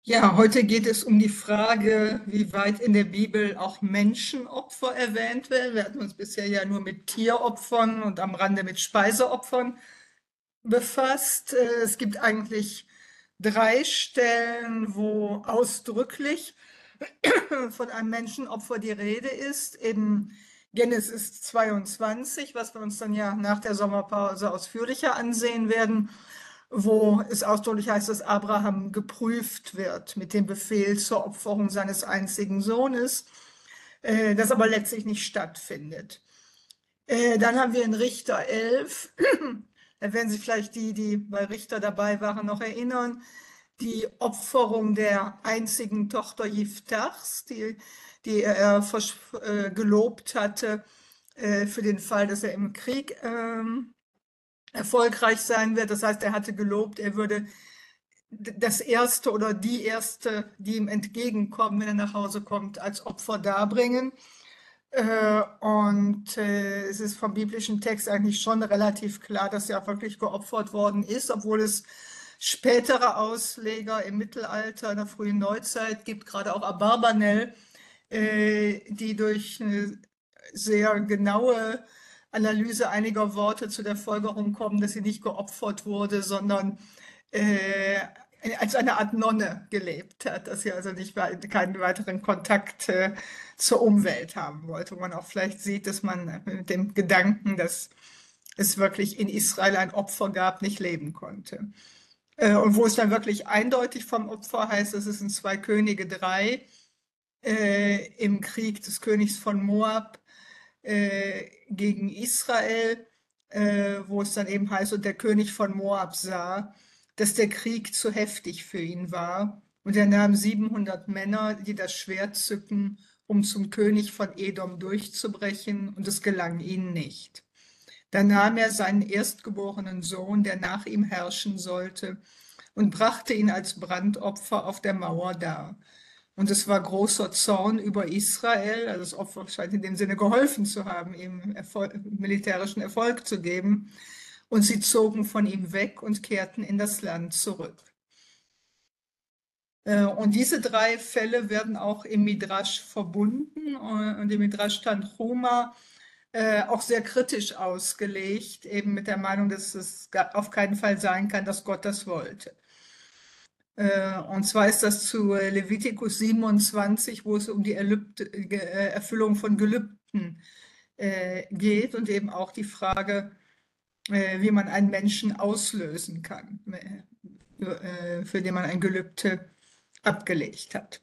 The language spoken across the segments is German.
Ja, heute geht es um die Frage, wie weit in der Bibel auch Menschenopfer erwähnt werden. Wir hatten uns bisher ja nur mit Tieropfern und am Rande mit Speiseopfern befasst. Es gibt eigentlich drei Stellen, wo ausdrücklich von einem Menschenopfer die Rede ist. In Genesis 22, was wir uns dann ja nach der Sommerpause ausführlicher ansehen werden, wo es ausdrücklich heißt, dass Abraham geprüft wird mit dem Befehl zur Opferung seines einzigen Sohnes, das aber letztlich nicht stattfindet. Dann haben wir in Richter 11, da werden sich vielleicht die bei Richter dabei waren, noch erinnern, die Opferung der einzigen Tochter Jiftachs, die er gelobt hatte für den Fall, dass er im Krieg erfolgreich sein wird. Das heißt, er hatte gelobt, er würde das erste oder die erste, die ihm entgegenkommen, wenn er nach Hause kommt, als Opfer darbringen. Es ist vom biblischen Text eigentlich schon relativ klar, dass er auch wirklich geopfert worden ist, obwohl es spätere Ausleger im Mittelalter, in der frühen Neuzeit gibt, gerade auch Abarbanel, die durch eine sehr genaue Analyse einiger Worte zu der Folgerung kommen, dass sie nicht geopfert wurde, sondern äh, als eine Art Nonne gelebt hat, dass sie also nicht keinen weiteren Kontakt zur Umwelt haben wollte. Wo man auch vielleicht sieht, dass man mit dem Gedanken, dass es wirklich in Israel ein Opfer gab, nicht leben konnte. Und wo es dann wirklich eindeutig vom Opfer heißt, es ist in 2 Könige 3 im Krieg des Königs von Moab gegen Israel, wo es dann eben heißt, und der König von Moab sah, dass der Krieg zu heftig für ihn war. Und er nahm 700 Männer, die das Schwert zücken, um zum König von Edom durchzubrechen, und es gelang ihnen nicht. Dann nahm er seinen erstgeborenen Sohn, der nach ihm herrschen sollte, und brachte ihn als Brandopfer auf der Mauer dar. Und es war großer Zorn über Israel, also das Opfer scheint in dem Sinne geholfen zu haben, ihm militärischen Erfolg zu geben. Und sie zogen von ihm weg und kehrten in das Land zurück. Und diese drei Fälle werden auch im Midrasch verbunden und im Midrash Tanchuma auch sehr kritisch ausgelegt, eben mit der Meinung, dass es auf keinen Fall sein kann, dass Gott das wollte. Und zwar ist das zu Levitikus 27, wo es um die Erfüllung von Gelübden geht und eben auch die Frage, wie man einen Menschen auslösen kann, für den man ein Gelübde abgelegt hat.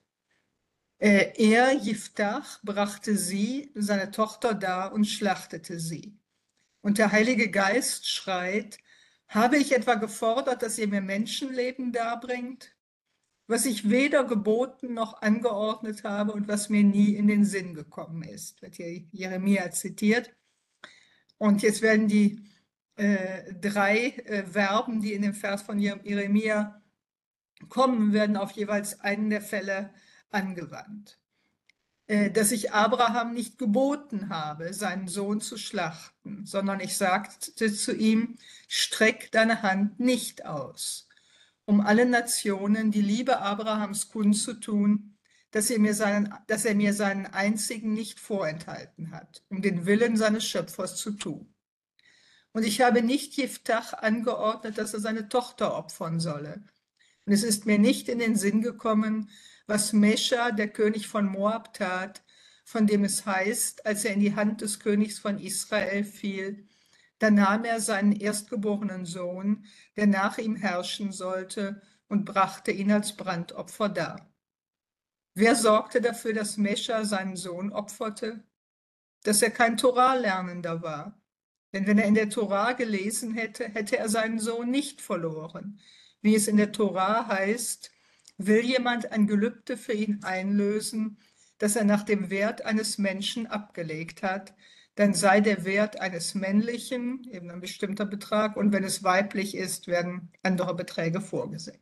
Er, Jiftach, brachte sie, seine Tochter, dar und schlachtete sie. Und der Heilige Geist schreit: Habe ich etwa gefordert, dass ihr mir Menschenleben darbringt, was ich weder geboten noch angeordnet habe und was mir nie in den Sinn gekommen ist? Wird hier Jeremia zitiert. Und jetzt werden die drei Verben, die in dem Vers von Jeremia kommen, werden auf jeweils einen der Fälle angewandt. Dass ich Abraham nicht geboten habe, seinen Sohn zu schlachten, sondern ich sagte zu ihm: Streck deine Hand nicht aus, um allen Nationen die Liebe Abrahams kundzutun, dass er mir seinen einzigen nicht vorenthalten hat, um den Willen seines Schöpfers zu tun. Und ich habe nicht Jiftach angeordnet, dass er seine Tochter opfern solle. Und es ist mir nicht in den Sinn gekommen, was Mescha, der König von Moab, tat, von dem es heißt, als er in die Hand des Königs von Israel fiel, da nahm er seinen erstgeborenen Sohn, der nach ihm herrschen sollte, und brachte ihn als Brandopfer dar. Wer sorgte dafür, dass Mescha seinen Sohn opferte? Dass er kein Torah-Lernender war. Denn wenn er in der Torah gelesen hätte, hätte er seinen Sohn nicht verloren. Wie es in der Torah heißt: Will jemand ein Gelübde für ihn einlösen, das er nach dem Wert eines Menschen abgelegt hat, dann sei der Wert eines männlichen eben ein bestimmter Betrag, und wenn es weiblich ist, werden andere Beträge vorgesehen.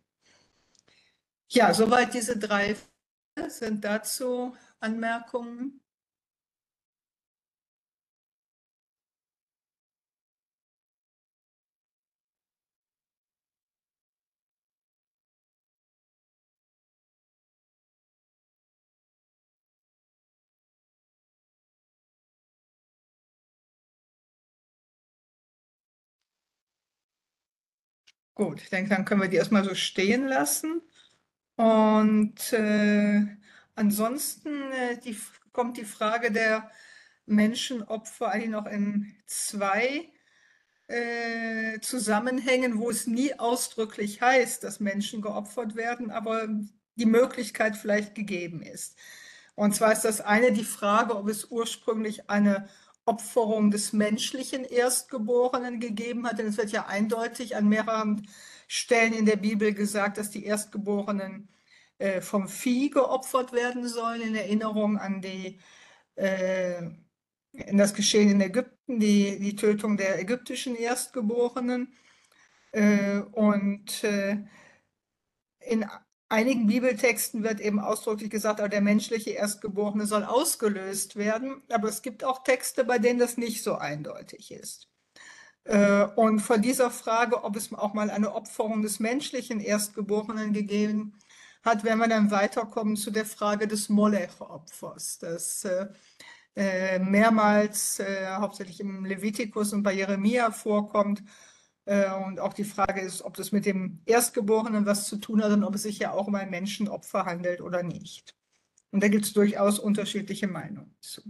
Ja, soweit diese drei sind dazu Anmerkungen. Gut, ich denke, dann können wir die erstmal so stehen lassen. Und ansonsten kommt die Frage der Menschenopfer eigentlich noch in zwei Zusammenhängen, wo es nie ausdrücklich heißt, dass Menschen geopfert werden, aber die Möglichkeit vielleicht gegeben ist. Und zwar ist das eine die Frage, ob es ursprünglich eine Opferung des menschlichen Erstgeborenen gegeben hat, denn es wird ja eindeutig an mehreren Stellen in der Bibel gesagt, dass die Erstgeborenen vom Vieh geopfert werden sollen, in Erinnerung an äh, in das Geschehen in Ägypten, die Tötung der ägyptischen Erstgeborenen. Und in einigen Bibeltexten wird eben ausdrücklich gesagt, auch der menschliche Erstgeborene soll ausgelöst werden. Aber es gibt auch Texte, bei denen das nicht so eindeutig ist. Und von dieser Frage, ob es auch mal eine Opferung des menschlichen Erstgeborenen gegeben hat, werden wir dann weiterkommen zu der Frage des Molech-Opfers, das mehrmals, hauptsächlich im Levitikus und bei Jeremia vorkommt. Und auch die Frage ist, ob das mit dem Erstgeborenen was zu tun hat und ob es sich ja auch um ein Menschenopfer handelt oder nicht. Und da gibt es durchaus unterschiedliche Meinungen zu.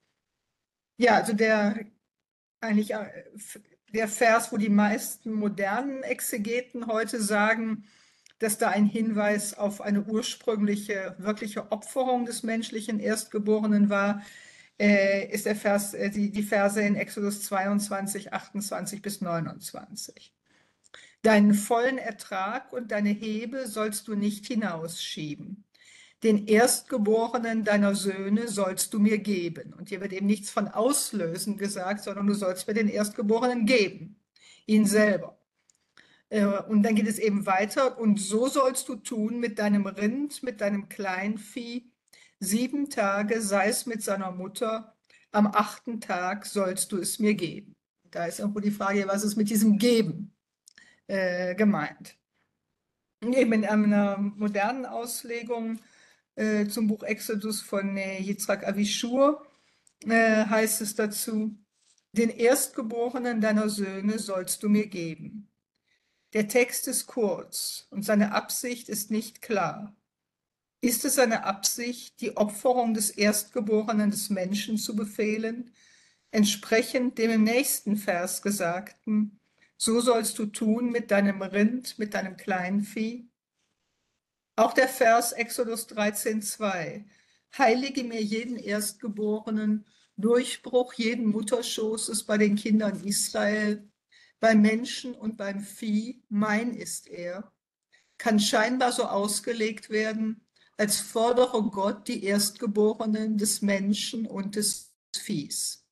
Ja, also eigentlich der Vers, wo die meisten modernen Exegeten heute sagen, dass da ein Hinweis auf eine ursprüngliche, wirkliche Opferung des menschlichen Erstgeborenen war, ist der Vers, die Verse in Exodus 22, 28 bis 29. Deinen vollen Ertrag und deine Hebe sollst du nicht hinausschieben. Den Erstgeborenen deiner Söhne sollst du mir geben. Und hier wird eben nichts von auslösen gesagt, sondern du sollst mir den Erstgeborenen geben, ihn selber. Und dann geht es eben weiter. Und so sollst du tun mit deinem Rind, mit deinem Kleinvieh. 7 Tage sei es mit seiner Mutter. Am 8. Tag sollst du es mir geben. Da ist irgendwo die Frage, was ist mit diesem Geben gemeint? Eben in einer modernen Auslegung zum Buch Exodus von Yitzhak Avichur heißt es dazu, den Erstgeborenen deiner Söhne sollst du mir geben. Der Text ist kurz und seine Absicht ist nicht klar. Ist es seine Absicht, die Opferung des Erstgeborenen des Menschen zu befehlen, entsprechend dem im nächsten Vers Gesagten, so sollst du tun mit deinem Rind, mit deinem Kleinvieh? Auch der Vers Exodus 13,2, heilige mir jeden Erstgeborenen, Durchbruch jeden Mutterschoßes bei den Kindern Israel, beim Menschen und beim Vieh, mein ist er, kann scheinbar so ausgelegt werden, als fordere Gott die Erstgeborenen des Menschen und des Viehs.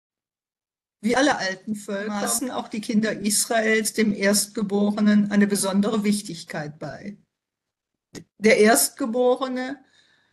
Wie alle alten Völker maßen auch die Kinder Israels dem Erstgeborenen eine besondere Wichtigkeit bei. Der Erstgeborene,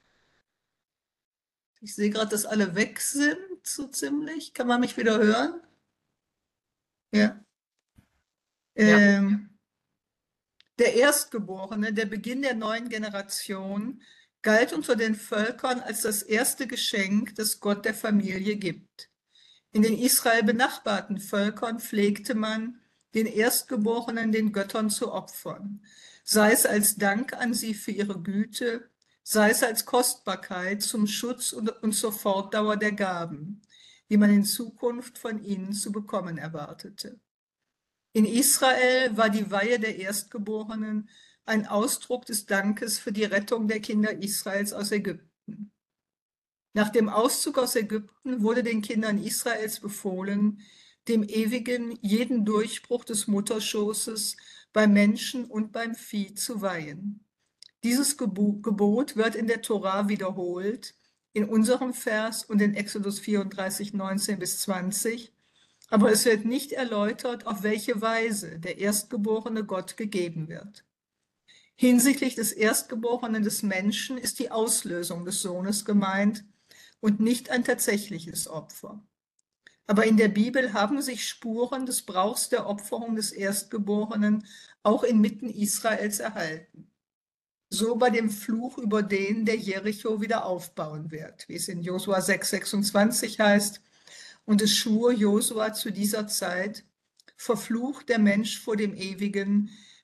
ich sehe gerade, dass alle weg sind, so ziemlich. Kann man mich wieder hören? Ja. Ja, Der Erstgeborene, der Beginn der neuen Generation, galt unter den Völkern als das erste Geschenk, das Gott der Familie gibt. In den Israel benachbarten Völkern pflegte man, den Erstgeborenen den Göttern zu opfern, sei es als Dank an sie für ihre Güte, sei es als Kostbarkeit zum Schutz und zur Fortdauer der Gaben, die man in Zukunft von ihnen zu bekommen erwartete. In Israel war die Weihe der Erstgeborenen ein Ausdruck des Dankes für die Rettung der Kinder Israels aus Ägypten. Nach dem Auszug aus Ägypten wurde den Kindern Israels befohlen, dem Ewigen jeden Durchbruch des Mutterschoßes beim Menschen und beim Vieh zu weihen. Dieses Gebot wird in der Tora wiederholt, in unserem Vers und in Exodus 34, 19 bis 20, aber es wird nicht erläutert, auf welche Weise der Erstgeborene Gott gegeben wird. Hinsichtlich des Erstgeborenen des Menschen ist die Auslösung des Sohnes gemeint und nicht ein tatsächliches Opfer. Aber in der Bibel haben sich Spuren des Brauchs der Opferung des Erstgeborenen auch inmitten Israels erhalten. So bei dem Fluch über den, der Jericho wieder aufbauen wird, wie es in Josua 6,26 heißt. Und es schwur Josua zu dieser Zeit, verflucht der Mensch vor dem Ewigen,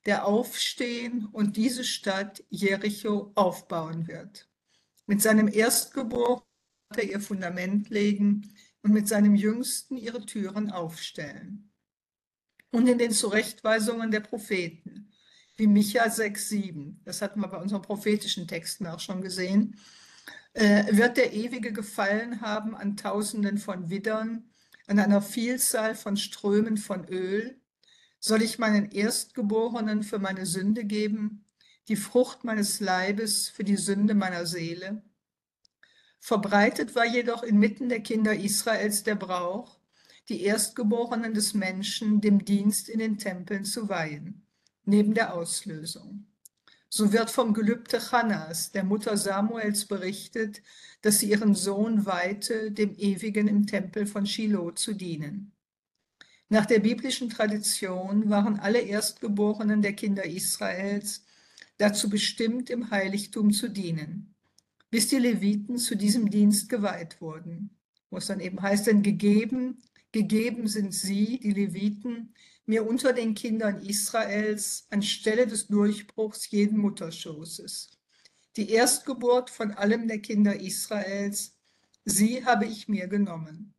der aufstehen und diese Stadt Jericho aufbauen wird. Mit seinem Erstgeborenen wird er ihr Fundament legen und mit seinem Jüngsten ihre Türen aufstellen. Und in den Zurechtweisungen der Propheten, wie Micha 6,7, das hatten wir bei unseren prophetischen Texten auch schon gesehen, wird der Ewige gefallen haben an Tausenden von Widdern, an einer Vielzahl von Strömen von Öl. Soll ich meinen Erstgeborenen für meine Sünde geben, die Frucht meines Leibes für die Sünde meiner Seele? Verbreitet war jedoch inmitten der Kinder Israels der Brauch, die Erstgeborenen des Menschen dem Dienst in den Tempeln zu weihen, neben der Auslösung. So wird vom Gelübde Channas, der Mutter Samuels, berichtet, dass sie ihren Sohn weihte, dem Ewigen im Tempel von Shiloh zu dienen. Nach der biblischen Tradition waren alle Erstgeborenen der Kinder Israels dazu bestimmt, im Heiligtum zu dienen, bis die Leviten zu diesem Dienst geweiht wurden, wo es dann eben heißt, denn gegeben sind sie, die Leviten, mir unter den Kindern Israels anstelle des Durchbruchs jeden Mutterschoßes. Die Erstgeburt von allem der Kinder Israels, sie habe ich mir genommen.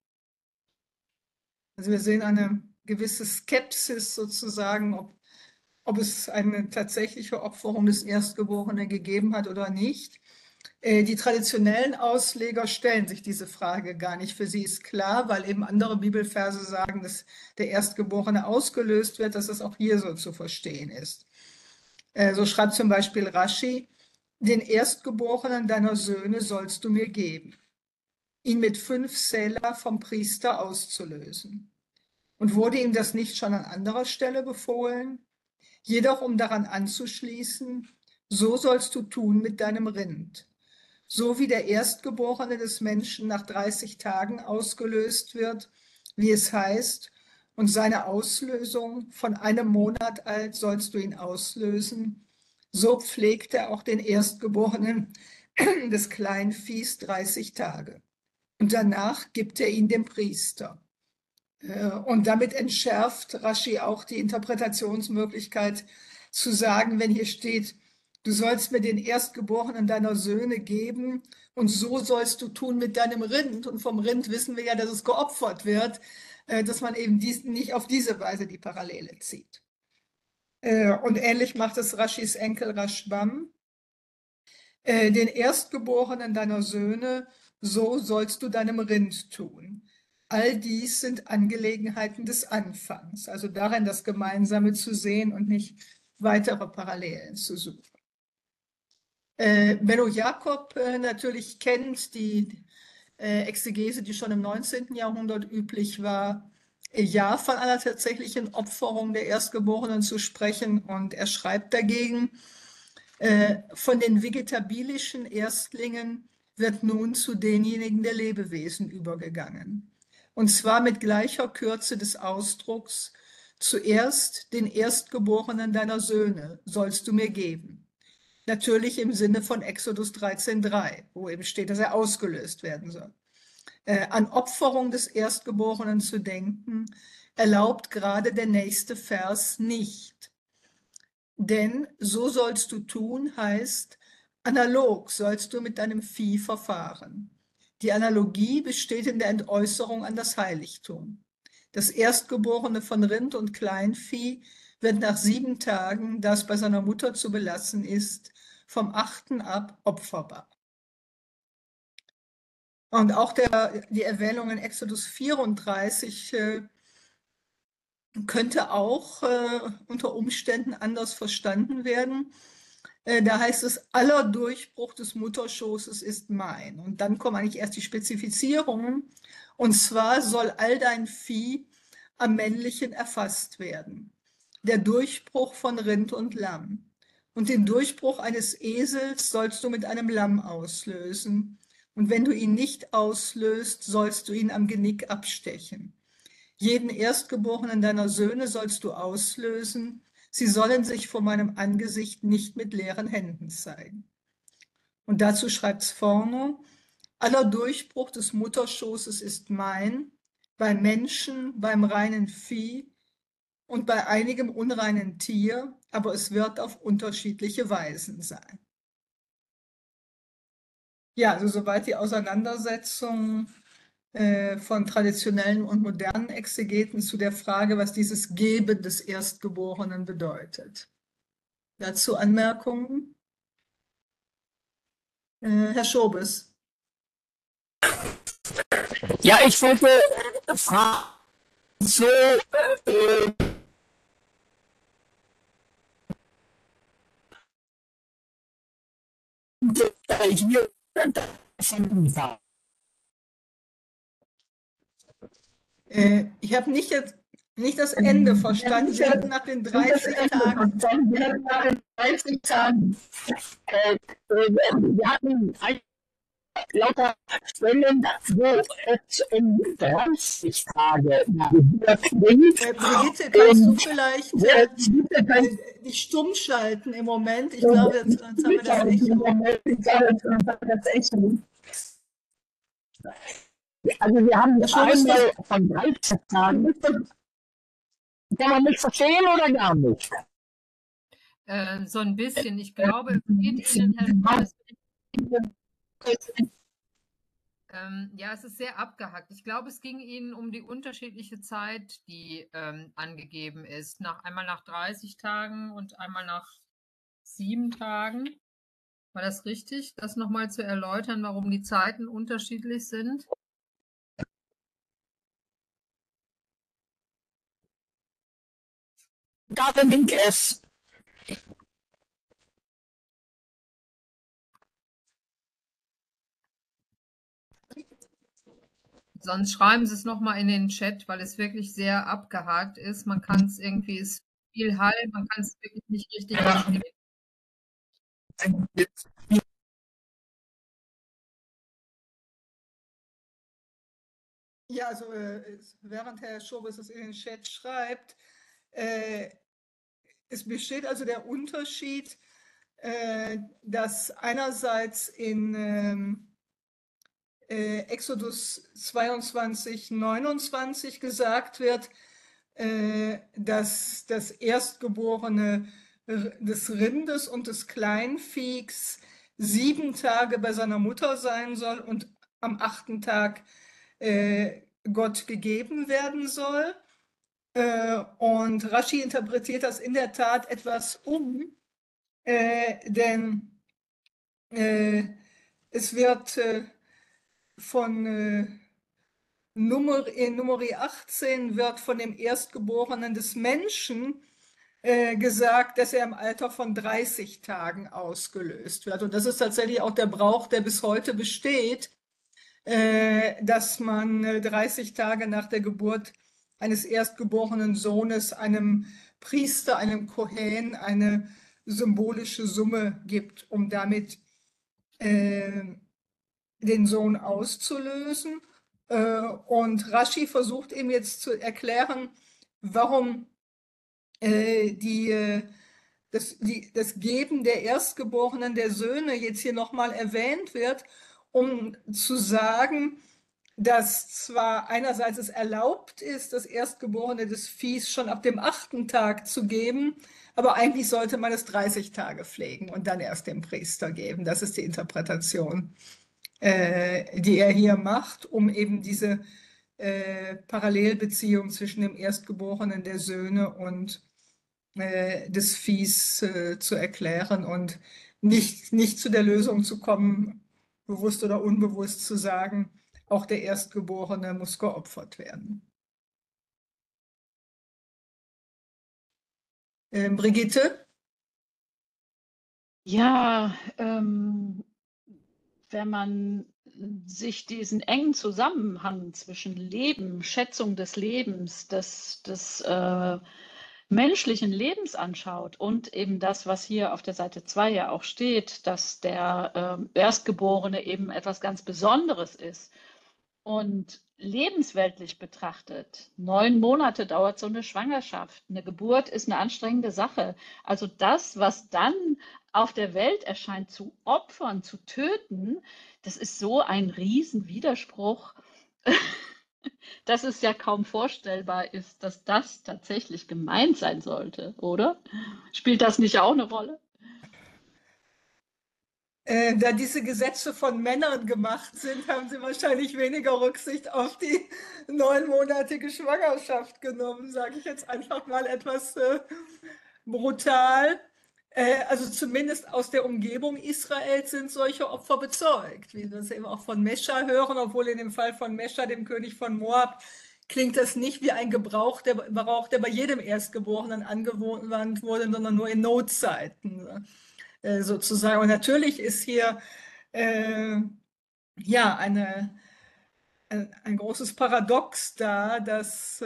Also wir sehen eine gewisse Skepsis sozusagen, ob es eine tatsächliche Opferung des Erstgeborenen gegeben hat oder nicht. Die traditionellen Ausleger stellen sich diese Frage gar nicht. Für sie ist klar, weil eben andere Bibelverse sagen, dass der Erstgeborene ausgelöst wird, dass das auch hier so zu verstehen ist. So schreibt zum Beispiel Rashi, den Erstgeborenen deiner Söhne sollst du mir geben, ihn mit 5 Selah vom Priester auszulösen. Und wurde ihm das nicht schon an anderer Stelle befohlen? Jedoch, um daran anzuschließen, so sollst du tun mit deinem Rind. So wie der Erstgeborene des Menschen nach 30 Tagen ausgelöst wird, wie es heißt, und seine Auslösung von einem Monat alt sollst du ihn auslösen, so pflegt er auch den Erstgeborenen des Kleinviehs 30 Tage. Und danach gibt er ihn dem Priester. Und damit entschärft Rashi auch die Interpretationsmöglichkeit zu sagen, wenn hier steht, du sollst mir den Erstgeborenen deiner Söhne geben und so sollst du tun mit deinem Rind. Und vom Rind wissen wir ja, dass es geopfert wird, dass man eben nicht auf diese Weise die Parallele zieht. Und ähnlich macht es Raschis Enkel Rashbam. Den Erstgeborenen deiner Söhne, so sollst du deinem Rind tun. All dies sind Angelegenheiten des Anfangs, also darin das Gemeinsame zu sehen und nicht weitere Parallelen zu suchen. Benno Jakob natürlich kennt die Exegese, die schon im 19. Jahrhundert üblich war, ja, von einer tatsächlichen Opferung der Erstgeborenen zu sprechen. Und er schreibt dagegen, von den vegetabilischen Erstlingen wird nun zu denjenigen der Lebewesen übergegangen. Und zwar mit gleicher Kürze des Ausdrucks, zuerst den Erstgeborenen deiner Söhne sollst du mir geben. Natürlich im Sinne von Exodus 13,3, wo eben steht, dass er ausgelöst werden soll. An Opferung des Erstgeborenen zu denken, erlaubt gerade der nächste Vers nicht. Denn so sollst du tun, heißt, analog sollst du mit deinem Vieh verfahren. Die Analogie besteht in der Entäußerung an das Heiligtum. Das Erstgeborene von Rind und Kleinvieh wird nach 7 Tagen, da es bei seiner Mutter zu belassen ist, vom 8. ab opferbar. Und auch die Erwähnung in Exodus 34 könnte auch unter Umständen anders verstanden werden. Da heißt es, aller Durchbruch des Mutterschoßes ist mein. Und dann kommen eigentlich erst die Spezifizierungen. Und zwar soll all dein Vieh am Männlichen erfasst werden. Der Durchbruch von Rind und Lamm. Und den Durchbruch eines Esels sollst du mit einem Lamm auslösen. Und wenn du ihn nicht auslöst, sollst du ihn am Genick abstechen. Jeden Erstgeborenen deiner Söhne sollst du auslösen. Sie sollen sich vor meinem Angesicht nicht mit leeren Händen zeigen. Und dazu schreibt es vorne, aller Durchbruch des Mutterschoßes ist mein, beim Menschen, beim reinen Vieh, und bei einigem unreinen Tier, aber es wird auf unterschiedliche Weisen sein. Ja, also soweit die Auseinandersetzung von traditionellen und modernen Exegeten zu der Frage, was dieses Geben des Erstgeborenen bedeutet. Dazu Anmerkungen? Herr Schobes. Ja, ich wollte fragen, so hier von Ich habe nicht das Ende verstanden. Sie hatten nach den 30 Tagen. Wir hatten nach den 30 Tagen, wir hatten lauter Stellen, wo es um 30 Tage nach Geburt ging. Brigitte, kannst du vielleicht Und dich stumm schalten im Moment? Ich glaube, jetzt haben wir das Echo. Also wir haben Herr Schobes, einmal von 30 Tagen. Kann man mich verstehen oder gar nicht? So ein bisschen. Ich glaube, es geht Ihnen, Herr Schobes, ja, es ist sehr abgehackt. Ich glaube, es ging Ihnen um die unterschiedliche Zeit, die angegeben ist. Einmal nach 30 Tagen und einmal nach 7 Tagen. War das richtig, das nochmal zu erläutern, warum die Zeiten unterschiedlich sind? Darin ging es. Sonst schreiben Sie es nochmal in den Chat, weil es wirklich sehr abgehakt ist. Man kann es irgendwie, es ist viel Hall, man kann es wirklich nicht richtig verstehen. Ja, also während Herr Schobes es in den Chat schreibt, es besteht also der Unterschied, dass einerseits in Exodus 22, 29 gesagt wird, dass das Erstgeborene des Rindes und des Kleinviehs 7 Tage bei seiner Mutter sein soll und am 8. Tag Gott gegeben werden soll. Und Rashi interpretiert das in der Tat etwas denn es wird von Numeri 18 wird von dem Erstgeborenen des Menschen gesagt, dass er im Alter von 30 Tagen ausgelöst wird. Und das ist tatsächlich auch der Brauch, der bis heute besteht, dass man 30 Tage nach der Geburt eines erstgeborenen Sohnes einem Priester, einem Kohen, eine symbolische Summe gibt, um damit den Sohn auszulösen. Und Rashi versucht ihm jetzt zu erklären, warum das Geben der Erstgeborenen, der Söhne jetzt hier nochmal erwähnt wird, um zu sagen, dass zwar einerseits es erlaubt ist, das Erstgeborene des Viehs schon ab dem 8. Tag zu geben, aber eigentlich sollte man es 30 Tage pflegen und dann erst dem Priester geben. Das ist die Interpretation, die er hier macht, um eben diese Parallelbeziehung zwischen dem Erstgeborenen der Söhne und des Viehs zu erklären und nicht zu der Lösung zu kommen, bewusst oder unbewusst zu sagen, auch der Erstgeborene muss geopfert werden. Brigitte? Ja, wenn man sich diesen engen Zusammenhang zwischen Leben, Schätzung des Lebens, des menschlichen Lebens anschaut und eben das, was hier auf der Seite 2 ja auch steht, dass der Erstgeborene eben etwas ganz Besonderes ist und lebensweltlich betrachtet, 9 Monate dauert so eine Schwangerschaft. Eine Geburt ist eine anstrengende Sache. Also das, was dann auf der Welt erscheint, zu opfern, zu töten, das ist so ein Riesenwiderspruch dass es ja kaum vorstellbar ist, dass das tatsächlich gemeint sein sollte, oder? Spielt das nicht auch eine Rolle? Da diese Gesetze von Männern gemacht sind, haben sie wahrscheinlich weniger Rücksicht auf die 9-monatige Schwangerschaft genommen, sage ich jetzt einfach mal etwas brutal. Also zumindest aus der Umgebung Israels sind solche Opfer bezeugt, wie wir das eben auch von Mescha hören, obwohl in dem Fall von Mescha, dem König von Moab, klingt das nicht wie ein Gebrauch, der bei jedem Erstgeborenen angewandt wurde, sondern nur in Notzeiten sozusagen. Und natürlich ist hier ja ein großes Paradox da, dass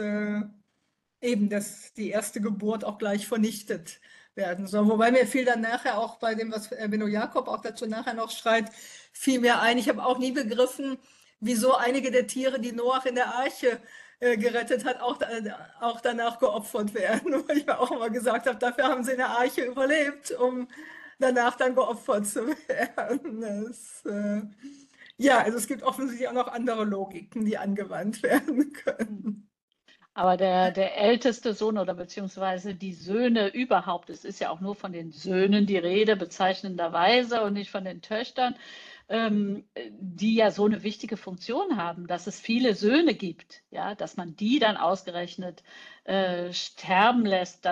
dass die erste Geburt auch gleich vernichtet werden soll. Wobei mir fiel dann nachher auch bei dem, was Benno Jakob auch dazu nachher noch schreibt, fiel mir ein, ich habe auch nie begriffen, wieso einige der Tiere, die Noach in der Arche gerettet hat, auch danach geopfert werden. Weil ich mir auch immer gesagt habe, dafür haben sie in der Arche überlebt, um danach dann geopfert zu werden. Ja, also es gibt offensichtlich auch noch andere Logiken, die angewandt werden können. Aber der älteste Sohn oder beziehungsweise die Söhne überhaupt, es ist ja auch nur von den Söhnen die Rede, bezeichnenderweise und nicht von den Töchtern, die ja so eine wichtige Funktion haben, dass es viele Söhne gibt, ja, dass man die dann ausgerechnet sterben lässt,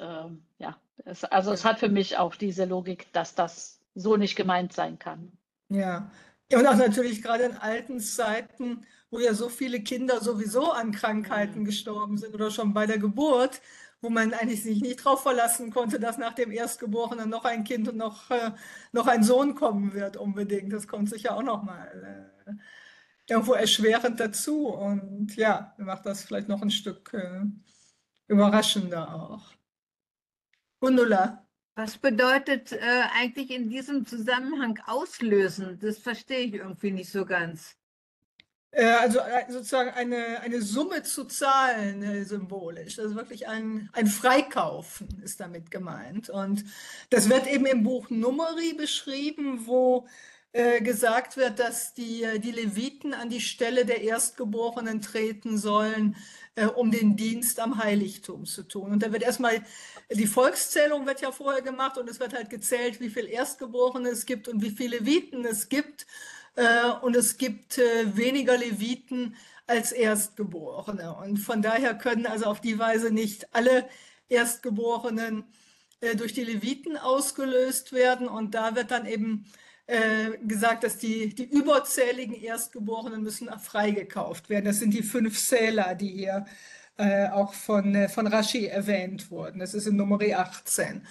es hat für mich auch diese Logik, dass das so nicht gemeint sein kann. Ja. Ja, und auch natürlich gerade in alten Zeiten, wo ja so viele Kinder sowieso an Krankheiten gestorben sind oder schon bei der Geburt, wo man eigentlich sich nicht darauf verlassen konnte, dass nach dem Erstgeborenen noch ein Kind und noch ein Sohn kommen wird unbedingt. Das kommt sich ja auch noch mal irgendwo erschwerend dazu. Und ja, macht das vielleicht noch ein Stück überraschender auch. Gundula. Was bedeutet eigentlich in diesem Zusammenhang auslösen? Das verstehe ich irgendwie nicht so ganz. Also sozusagen eine Summe zu zahlen, symbolisch. Also wirklich ein Freikaufen ist damit gemeint. Und das wird eben im Buch Numeri beschrieben, wo gesagt wird, dass die Leviten an die Stelle der Erstgeborenen treten sollen, um den Dienst am Heiligtum zu tun. Und da wird erstmal, die Volkszählung wird ja vorher gemacht und es wird halt gezählt, wie viele Erstgeborene es gibt und wie viele Leviten es gibt. Und es gibt weniger Leviten als Erstgeborene. Und von daher können also auf die Weise nicht alle Erstgeborenen durch die Leviten ausgelöst werden. Und da wird dann eben gesagt, dass die überzähligen Erstgeborenen müssen freigekauft werden. Das sind die 5 Säler, die hier auch von Rashi erwähnt wurden. Das ist in Nummer 18.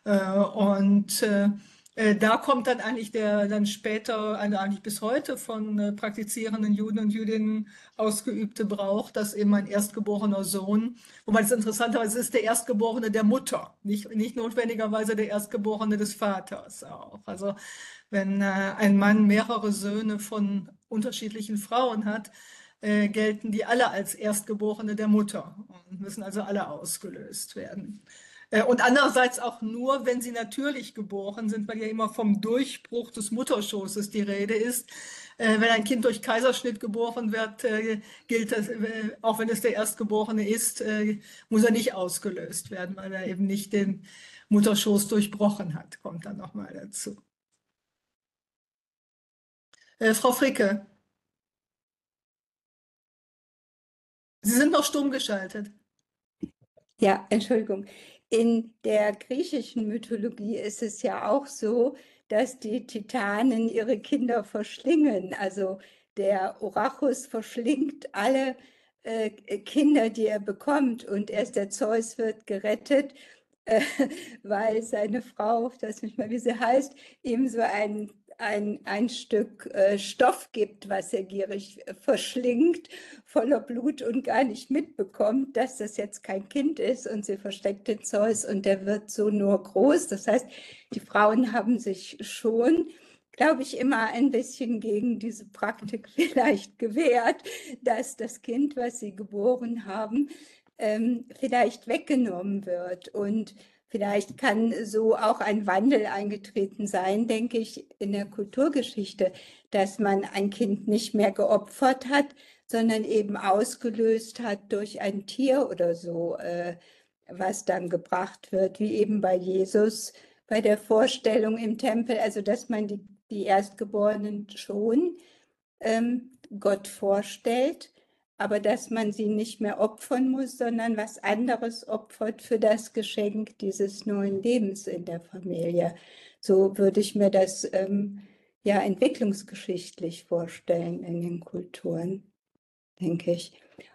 Da kommt dann eigentlich der dann später, also eigentlich bis heute von praktizierenden Juden und Jüdinnen ausgeübte Brauch, dass eben ein erstgeborener Sohn, wobei es interessanterweise ist der Erstgeborene der Mutter, nicht notwendigerweise der Erstgeborene des Vaters auch. Also wenn ein Mann mehrere Söhne von unterschiedlichen Frauen hat, gelten die alle als Erstgeborene der Mutter und müssen also alle ausgelöst werden. Und andererseits auch nur, wenn sie natürlich geboren sind, weil ja immer vom Durchbruch des Mutterschoßes die Rede ist. Wenn ein Kind durch Kaiserschnitt geboren wird, gilt das, auch wenn es der Erstgeborene ist, muss er nicht ausgelöst werden, weil er eben nicht den Mutterschoß durchbrochen hat, kommt dann nochmal dazu. Frau Fricke, Sie sind noch stumm geschaltet. Ja, Entschuldigung. In der griechischen Mythologie ist es ja auch so, dass die Titanen ihre Kinder verschlingen. Also der Orachus verschlingt alle Kinder, die er bekommt, und erst der Zeus wird gerettet, weil seine Frau, ich weiß nicht mehr, wie sie heißt, ihm so ein Stück Stoff gibt, was er gierig verschlingt, voller Blut, und gar nicht mitbekommt, dass das jetzt kein Kind ist, und sie versteckt den Zeus und der wird so nur groß. Das heißt, die Frauen haben sich schon, glaube ich, immer ein bisschen gegen diese Praktik vielleicht gewehrt, dass das Kind, was sie geboren haben, vielleicht weggenommen wird. Und vielleicht kann so auch ein Wandel eingetreten sein, denke ich, in der Kulturgeschichte, dass man ein Kind nicht mehr geopfert hat, sondern eben ausgelöst hat durch ein Tier oder so, was dann gebracht wird, wie eben bei Jesus bei der Vorstellung im Tempel, also dass man die Erstgeborenen schon Gott vorstellt, aber dass man sie nicht mehr opfern muss, sondern was anderes opfert für das Geschenk dieses neuen Lebens in der Familie. So würde ich mir das ja entwicklungsgeschichtlich vorstellen in den Kulturen, denke ich.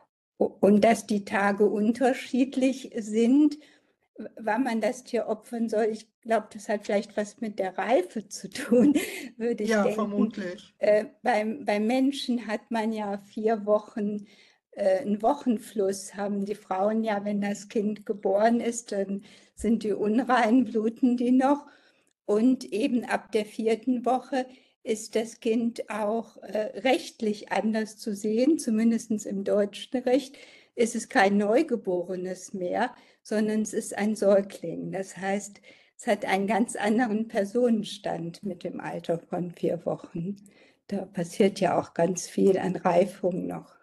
Und dass die Tage unterschiedlich sind, wann man das Tier opfern soll. Ich glaube, das hat vielleicht was mit der Reife zu tun, würde ich Ja, denken. vermutlich. Beim Menschen hat man ja 4 Wochen, einen Wochenfluss haben die Frauen ja, wenn das Kind geboren ist, dann sind die unrein, bluten die noch. Und eben ab der 4. Woche ist das Kind auch rechtlich anders zu sehen, zumindest im deutschen Recht ist es kein Neugeborenes mehr, sondern es ist ein Säugling. Das heißt, es hat einen ganz anderen Personenstand mit dem Alter von 4 Wochen. Da passiert ja auch ganz viel an Reifung noch.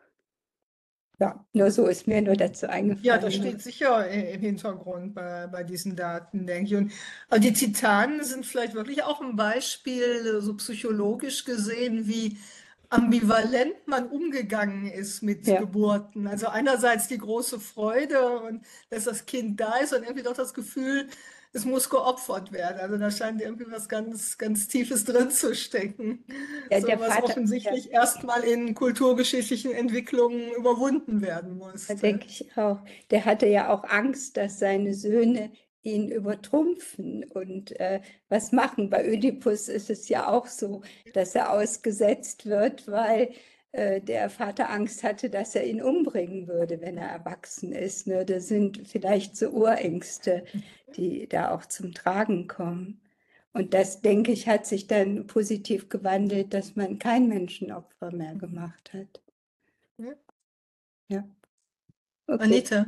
Ja, nur so ist mir nur dazu Ja, eingefallen. das steht sicher im Hintergrund bei diesen Daten, denke ich. Und also die Titanen sind vielleicht wirklich auch ein Beispiel, so psychologisch gesehen, wie ambivalent man umgegangen ist mit Ja. Geburten. Also einerseits die große Freude und dass das Kind da ist und irgendwie doch das Gefühl, es muss geopfert werden. Also da scheint irgendwie was ganz, ganz Tiefes drin zu stecken. Ja, So der was Vater, ja, offensichtlich erstmal in kulturgeschichtlichen Entwicklungen überwunden werden da musste. denke ich auch. Der hatte ja auch Angst, dass seine Söhne ihn übertrumpfen und was machen. Bei Ödipus ist es ja auch so, dass er ausgesetzt wird, weil der Vater Angst hatte, dass er ihn umbringen würde, wenn er erwachsen ist. Ne? Das sind vielleicht so Urängste, die da auch zum Tragen kommen. Und das, denke ich, hat sich dann positiv gewandelt, dass man kein Menschenopfer mehr gemacht hat. Ja. Ja. Okay. Anita.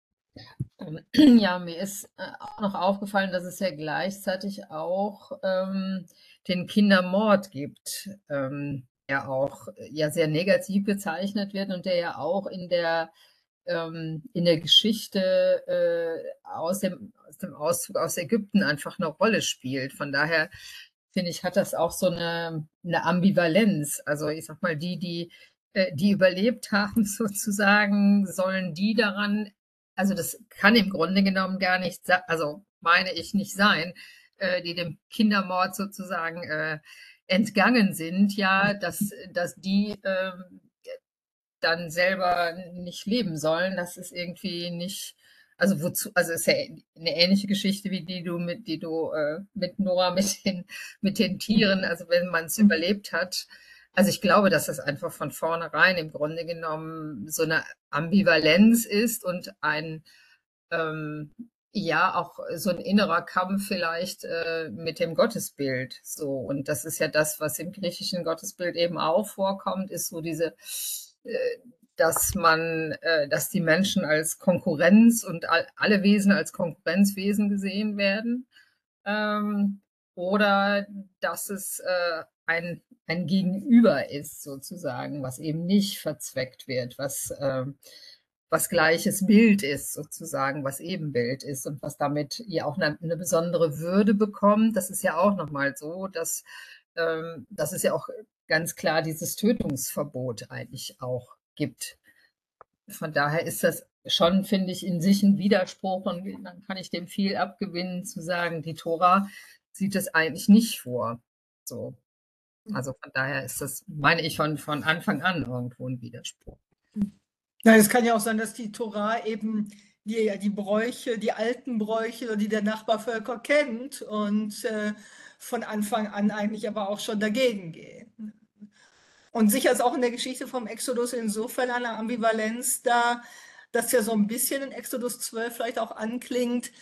Ja, mir ist auch noch aufgefallen, dass es ja gleichzeitig auch den Kindermord gibt, der auch ja sehr negativ bezeichnet wird und der ja auch in der Geschichte aus dem Auszug aus Ägypten einfach eine Rolle spielt. Von daher finde ich, hat das auch so eine Ambivalenz. Also ich sag mal, die überlebt haben sozusagen, sollen die daran, also das kann im Grunde genommen gar nicht, also meine ich nicht sein, die dem Kindermord sozusagen entgangen sind, ja, dass die dann selber nicht leben sollen. Das ist irgendwie nicht, also wozu, also ist ja eine ähnliche Geschichte wie die du mit Noah, mit den Tieren, also wenn man es überlebt hat. Also ich glaube, dass das einfach von vornherein im Grunde genommen so eine Ambivalenz ist und ein, ja, auch so ein innerer Kampf vielleicht mit dem Gottesbild. So. Und das ist ja das, was im griechischen Gottesbild eben auch vorkommt, ist so diese, dass die Menschen als Konkurrenz und alle Wesen als Konkurrenzwesen gesehen werden. Oder dass es ein Gegenüber ist, sozusagen, was eben nicht verzweckt wird, was gleiches Bild ist, sozusagen, was Ebenbild ist und was damit ja auch eine besondere Würde bekommt. Das ist ja auch nochmal so, dass es ja auch ganz klar dieses Tötungsverbot eigentlich auch gibt. Von daher ist das schon, finde ich, in sich ein Widerspruch und dann kann ich dem viel abgewinnen, zu sagen, die Tora sieht es eigentlich nicht vor. So. Also von daher ist das, meine ich, von Anfang an irgendwo ein Widerspruch. Ja, es kann ja auch sein, dass die Tora eben die Bräuche, die alten Bräuche, die der Nachbarvölker kennt und von Anfang an eigentlich aber auch schon dagegen gehen. Und sicher ist auch in der Geschichte vom Exodus insofern eine Ambivalenz da, dass ja so ein bisschen in Exodus 12 vielleicht auch anklingt,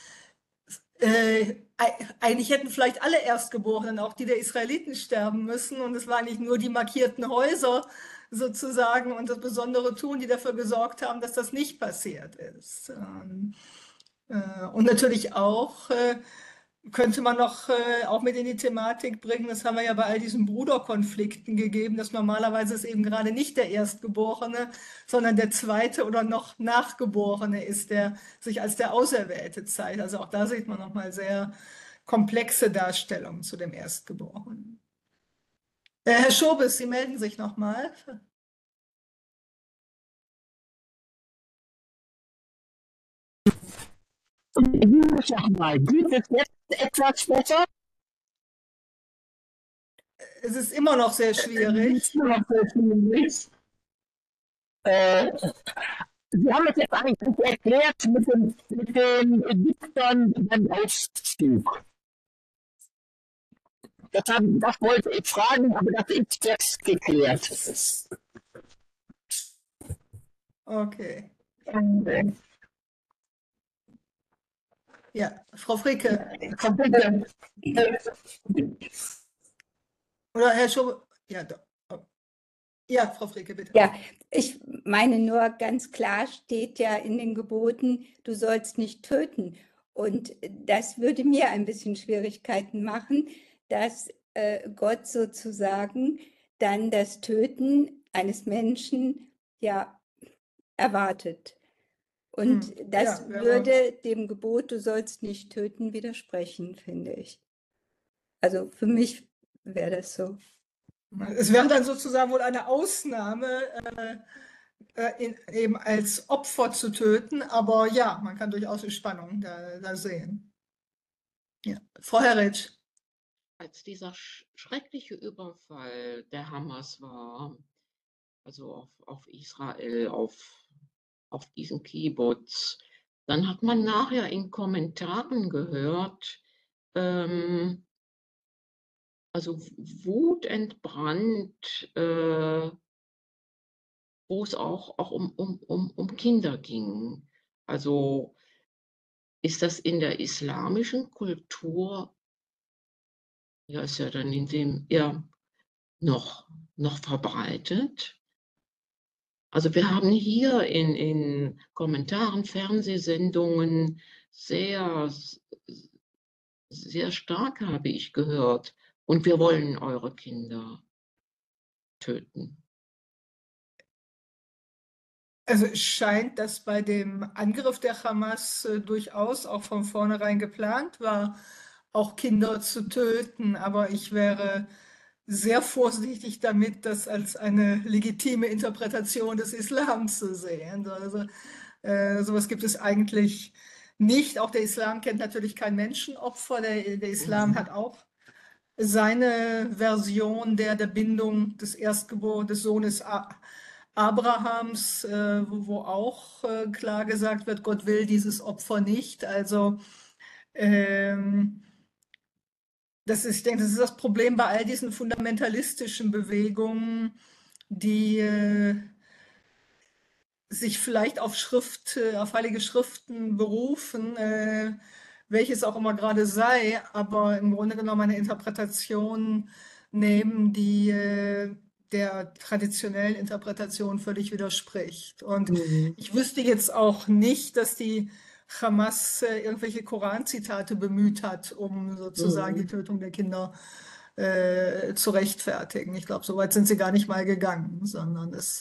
eigentlich hätten vielleicht alle Erstgeborenen, auch die der Israeliten, sterben müssen. Und es waren nicht nur die markierten Häuser sozusagen und das besondere Tun, die dafür gesorgt haben, dass das nicht passiert ist. Und natürlich auch könnte man noch auch mit in die Thematik bringen, das haben wir ja bei all diesen Bruderkonflikten gegeben, dass normalerweise es eben gerade nicht der Erstgeborene, sondern der Zweite oder noch Nachgeborene ist, der sich als der Auserwählte zeigt. Also auch da sieht man nochmal sehr komplexe Darstellungen zu dem Erstgeborenen. Herr Schobes, Sie melden sich nochmal. Geht es jetzt etwas besser? Es ist immer noch sehr schwierig. Sie haben es jetzt eigentlich erklärt mit den Ägyptern beim Auszug. Das wollte ich fragen, aber das ist jetzt geklärt. Okay. Ja, Frau Fricke. Oder Herr Schobe. Ja, ja, Frau Fricke, bitte. Ja, ich meine nur, ganz klar steht ja in den Geboten, du sollst nicht töten. Und das würde mir ein bisschen Schwierigkeiten machen, dass Gott sozusagen dann das Töten eines Menschen ja erwartet. Und das Ja, würde dem Gebot, du sollst nicht töten, widersprechen, finde ich. Also für mich wäre das so. Es wäre dann sozusagen wohl eine Ausnahme, eben als Opfer zu töten, aber ja, man kann durchaus die Spannung da sehen. Ja. Frau Herritsch. Als dieser schreckliche Überfall der Hamas war, also auf Israel, auf diesen Kibbutz, dann hat man nachher in Kommentaren gehört, also wutentbrannt, wo es auch um Kinder ging. Also ist das in der islamischen Kultur, ja, ist ja dann in dem, ja, noch verbreitet. Also wir haben hier in Kommentaren, Fernsehsendungen sehr stark, habe ich gehört. Und wir wollen eure Kinder töten. Also es scheint, dass bei dem Angriff der Hamas durchaus auch von vornherein geplant war, auch Kinder zu töten. Aber ich wäre sehr vorsichtig damit, das als eine legitime Interpretation des Islam zu sehen. Also sowas gibt es eigentlich nicht. Auch der Islam kennt natürlich kein Menschenopfer. Der Islam hat auch seine Version der Bindung des Erstgeborenen, des Sohnes Abrahams, wo auch klar gesagt wird, Gott will dieses Opfer nicht. Also ich denke, das ist das Problem bei all diesen fundamentalistischen Bewegungen, die sich vielleicht auf auf heilige Schriften berufen, welches auch immer gerade sei, aber im Grunde genommen eine Interpretation nehmen, die der traditionellen Interpretation völlig widerspricht. Und ich wüsste jetzt auch nicht, dass die Hamas irgendwelche Koranzitate bemüht hat, um sozusagen die Tötung der Kinder zu rechtfertigen. Ich glaube, so weit sind sie gar nicht mal gegangen, sondern es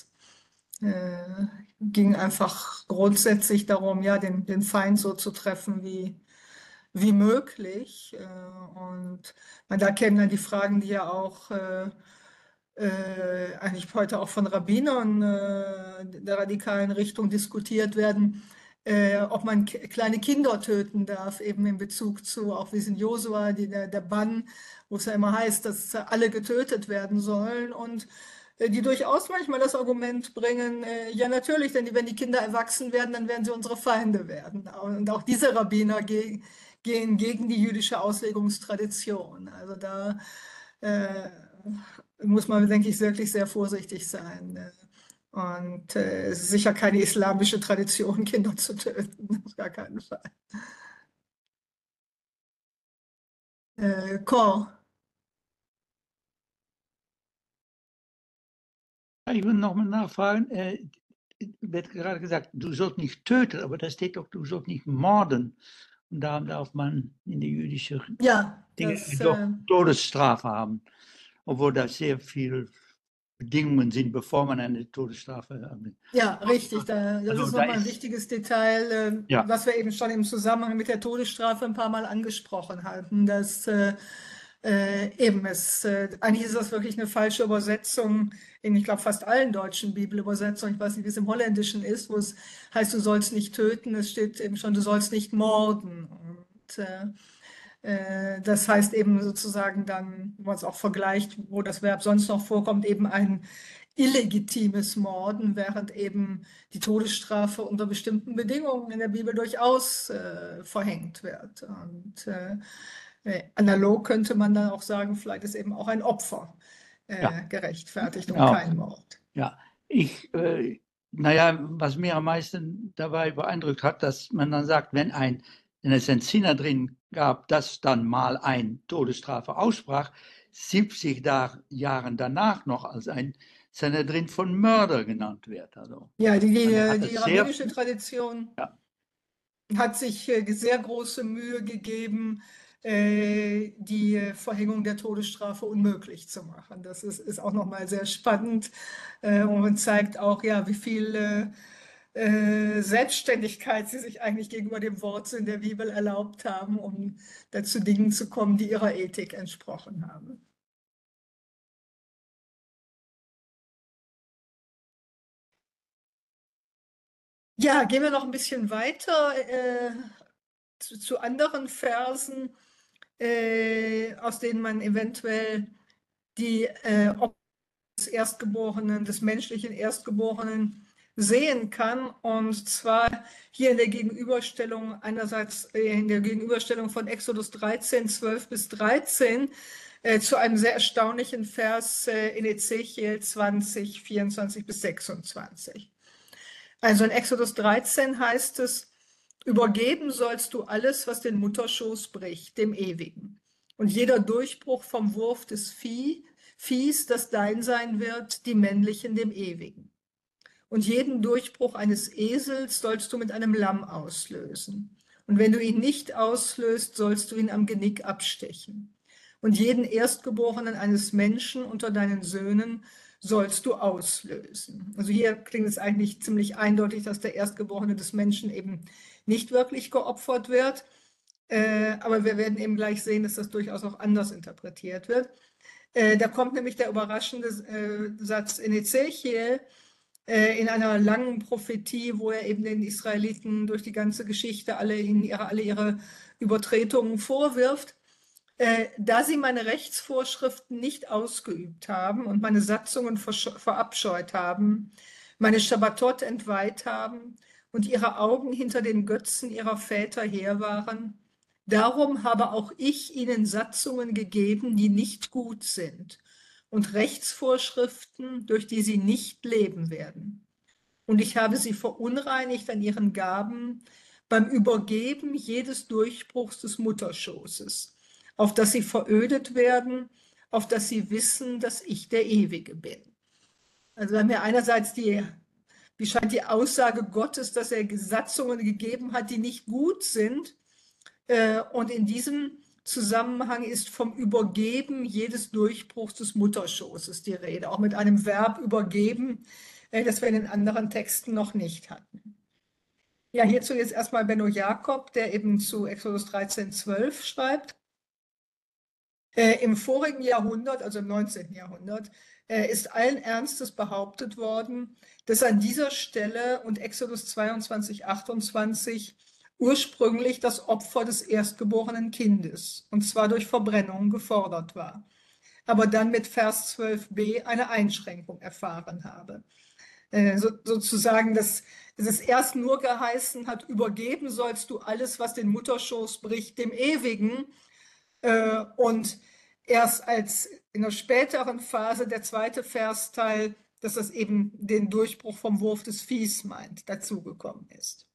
ging einfach grundsätzlich darum, ja, den Feind so zu treffen wie möglich. Und da kämen dann die Fragen, die ja auch eigentlich heute auch von Rabbinern der radikalen Richtung diskutiert werden, ob man kleine Kinder töten darf, eben in Bezug zu, auch wie es in Josua, der Bann, wo es ja immer heißt, dass alle getötet werden sollen und die durchaus manchmal das Argument bringen, ja natürlich, denn wenn die Kinder erwachsen werden, dann werden sie unsere Feinde werden. Und auch diese Rabbiner gehen gegen die jüdische Auslegungstradition. Also da muss man, denke ich, wirklich sehr vorsichtig sein. Und es ist sicher keine islamische Tradition, Kinder zu töten, auf gar keinen Fall. Cor. Ich will noch mal nachfragen. Wird gerade gesagt, du sollst nicht töten, aber da steht doch, du sollst nicht morden. Und da darf man in die jüdische Ja, Dinge das, doch Todesstrafe haben, obwohl da sehr viele Bedingungen sind, bevor man eine Todesstrafe hat. ja, richtig. Das Also ist da nochmal ein ist, wichtiges Detail, ja, was wir eben schon im Zusammenhang mit der Todesstrafe ein paar Mal angesprochen hatten, dass eigentlich ist das wirklich eine falsche Übersetzung in, ich glaube, fast allen deutschen Bibelübersetzungen. Ich weiß nicht, wie es im Holländischen ist, wo es heißt, du sollst nicht töten. Es steht eben schon, du sollst nicht morden. Und das heißt eben sozusagen dann, wenn man es auch vergleicht, wo das Verb sonst noch vorkommt, eben ein illegitimes Morden, während eben die Todesstrafe unter bestimmten Bedingungen in der Bibel durchaus verhängt wird. Und analog könnte man dann auch sagen, vielleicht ist eben auch ein Opfer ja, gerechtfertigt und auch. kein Mord. Ja, naja, was mir am meisten dabei beeindruckt hat, dass man dann sagt, wenn es ein Sanhedrin gab, das dann mal eine Todesstrafe aussprach, 70 Jahre danach noch als ein Sanhedrin von Mörder genannt wird. Also, Ja, die hat es sehr, rabbinische Tradition ja, hat sich sehr große Mühe gegeben, die Verhängung der Todesstrafe unmöglich zu machen. Das ist auch nochmal sehr spannend und zeigt auch, ja, wie viel Selbstständigkeit sie sich eigentlich gegenüber dem Wortsinn der Bibel erlaubt haben, um dazu Dingen zu kommen, die ihrer Ethik entsprochen haben. Ja, gehen wir noch ein bisschen weiter zu anderen Versen, aus denen man eventuell die Opfer des Erstgeborenen, des menschlichen Erstgeborenen sehen kann. Und zwar hier in der Gegenüberstellung, einerseits in der Gegenüberstellung von Exodus 13, 12 bis 13, zu einem sehr erstaunlichen Vers in Ezechiel 20, 24 bis 26. Also in Exodus 13 heißt es, übergeben sollst du alles, was den Mutterschoß bricht, dem Ewigen. Und jeder Durchbruch vom Wurf des Viehs, das dein sein wird, die männlichen dem Ewigen. Und jeden Durchbruch eines Esels sollst du mit einem Lamm auslösen. Und wenn du ihn nicht auslöst, sollst du ihn am Genick abstechen. Und jeden Erstgeborenen eines Menschen unter deinen Söhnen sollst du auslösen. Also hier klingt es eigentlich ziemlich eindeutig, dass der Erstgeborene des Menschen eben nicht wirklich geopfert wird. Aber wir werden eben gleich sehen, dass das durchaus auch anders interpretiert wird. Da kommt nämlich der überraschende Satz in Ezechiel, in einer langen Prophetie, wo er eben den Israeliten durch die ganze Geschichte alle ihre Übertretungen vorwirft. Da sie meine Rechtsvorschriften nicht ausgeübt haben und meine Satzungen verabscheut haben, meine Schabbatot entweiht haben und ihre Augen hinter den Götzen ihrer Väter her waren, darum habe auch ich ihnen Satzungen gegeben, die nicht gut sind und Rechtsvorschriften, durch die sie nicht leben werden. Und ich habe sie verunreinigt an ihren Gaben beim Übergeben jedes Durchbruchs des Mutterschoßes, auf dass sie verödet werden, auf dass sie wissen, dass ich der Ewige bin. Also wir haben ja einerseits wie scheint die Aussage Gottes, dass er Satzungen gegeben hat, die nicht gut sind. Und in diesem Zusammenhang ist vom Übergeben jedes Durchbruchs des Mutterschoßes die Rede, auch mit einem Verb übergeben, das wir in den anderen Texten noch nicht hatten. Ja, hierzu jetzt erstmal Benno Jakob, der eben zu Exodus 13, 12 schreibt. Im vorigen Jahrhundert, also im 19. Jahrhundert, ist allen Ernstes behauptet worden, dass an dieser Stelle und Exodus 22, 28 ursprünglich das Opfer des erstgeborenen Kindes, und zwar durch Verbrennung, gefordert war, aber dann mit Vers 12b eine Einschränkung erfahren habe. Sozusagen, dass es erst nur geheißen hat, übergeben sollst du alles, was den Mutterschoß bricht, dem Ewigen, und erst als in der späteren Phase der zweite Versteil, dass das eben den Durchbruch vom Wurf des Viehs meint, dazugekommen ist.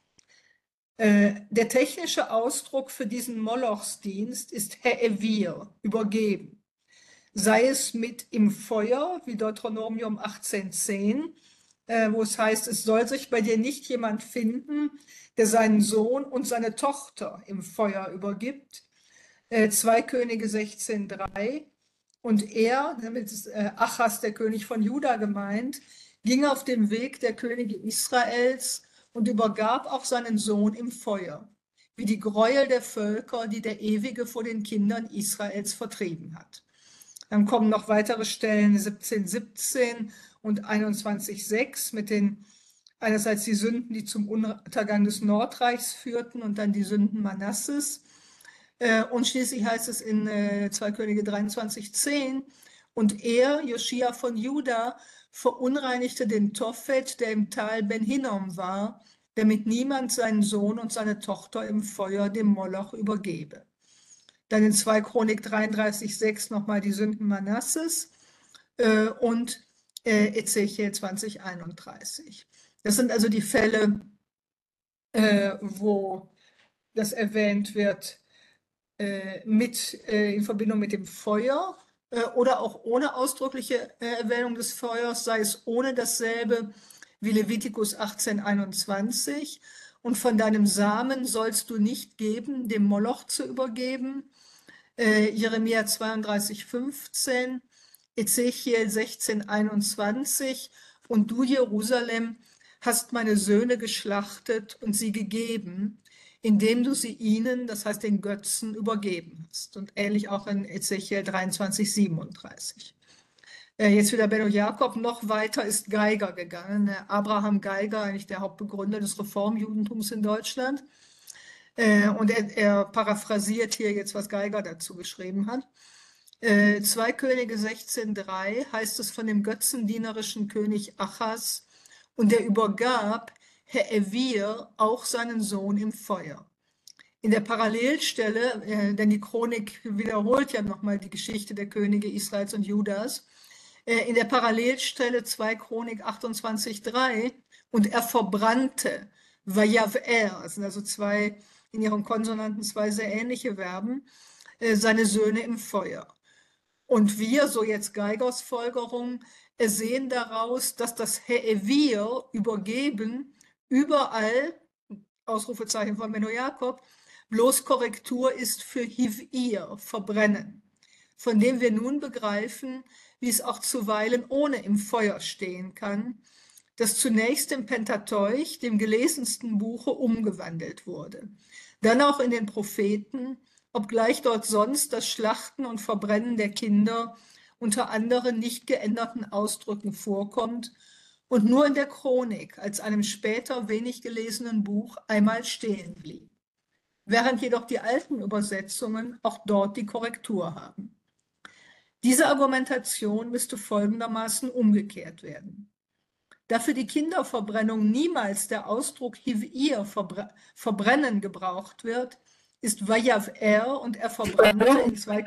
Der technische Ausdruck für diesen Molochsdienst ist He'evir, übergeben. Sei es mit im Feuer, wie Deuteronomium 18,10, wo es heißt, es soll sich bei dir nicht jemand finden, der seinen Sohn und seine Tochter im Feuer übergibt. 2 Könige 16,3. Und er, damit ist Achaz, der König von Juda gemeint, ging auf dem Weg der Könige Israels und übergab auch seinen Sohn im Feuer, wie die Gräuel der Völker, die der Ewige vor den Kindern Israels vertrieben hat. Dann kommen noch weitere Stellen, 17,17 und 21,6 mit den einerseits die Sünden, die zum Untergang des Nordreichs führten und dann die Sünden Manasses. Und schließlich heißt es in 2 Könige 23,10, und er, Joschia von Juda, verunreinigte den Tophet, der im Tal Ben Hinnom war, damit niemand seinen Sohn und seine Tochter im Feuer dem Moloch übergebe. Dann in 2 Chronik 33,6 nochmal die Sünden Manasses und Ezechiel 20,31. Das sind also die Fälle, wo das erwähnt wird, in Verbindung mit dem Feuer oder auch ohne ausdrückliche Erwähnung des Feuers, sei es ohne dasselbe wie Levitikus 18,21. Und von deinem Samen sollst du nicht geben, dem Moloch zu übergeben. Jeremia 32,15, Ezechiel 16,21. Und du, Jerusalem, hast meine Söhne geschlachtet und sie gegeben, indem du sie ihnen, das heißt den Götzen, übergeben hast. Und ähnlich auch in Ezechiel 23,37. Jetzt wieder Benno Jakob, noch weiter ist Geiger gegangen. Abraham Geiger, eigentlich der Hauptbegründer des Reformjudentums in Deutschland. Und er paraphrasiert hier jetzt, was Geiger dazu geschrieben hat. 2 Könige 16,3 heißt es von dem götzendienerischen König Achaz, und er übergab Heevir auch seinen Sohn im Feuer. In der Parallelstelle, denn die Chronik wiederholt ja nochmal die Geschichte der Könige Israels und Judas, in der Parallelstelle 2 Chronik 28,3, und er verbrannte, Vayav-er, das sind also zwei, in ihren Konsonanten zwei sehr ähnliche Verben, seine Söhne im Feuer. Und wir, so jetzt Geigers Folgerung, sehen daraus, dass das Heevir, übergeben, überall, Ausrufezeichen von Benno Jakob, bloß Korrektur ist für Hivir, verbrennen, von dem wir nun begreifen, wie es auch zuweilen ohne im Feuer stehen kann, das zunächst im Pentateuch, dem gelesensten Buche, umgewandelt wurde. Dann auch in den Propheten, obgleich dort sonst das Schlachten und Verbrennen der Kinder unter anderen nicht geänderten Ausdrücken vorkommt und nur in der Chronik als einem später wenig gelesenen Buch einmal stehen blieb, während jedoch die alten Übersetzungen auch dort die Korrektur haben. Diese Argumentation müsste folgendermaßen umgekehrt werden. Da für die Kinderverbrennung niemals der Ausdruck Hivir, verbrennen, gebraucht wird, ist Vayav-er, und er verbrannte in 2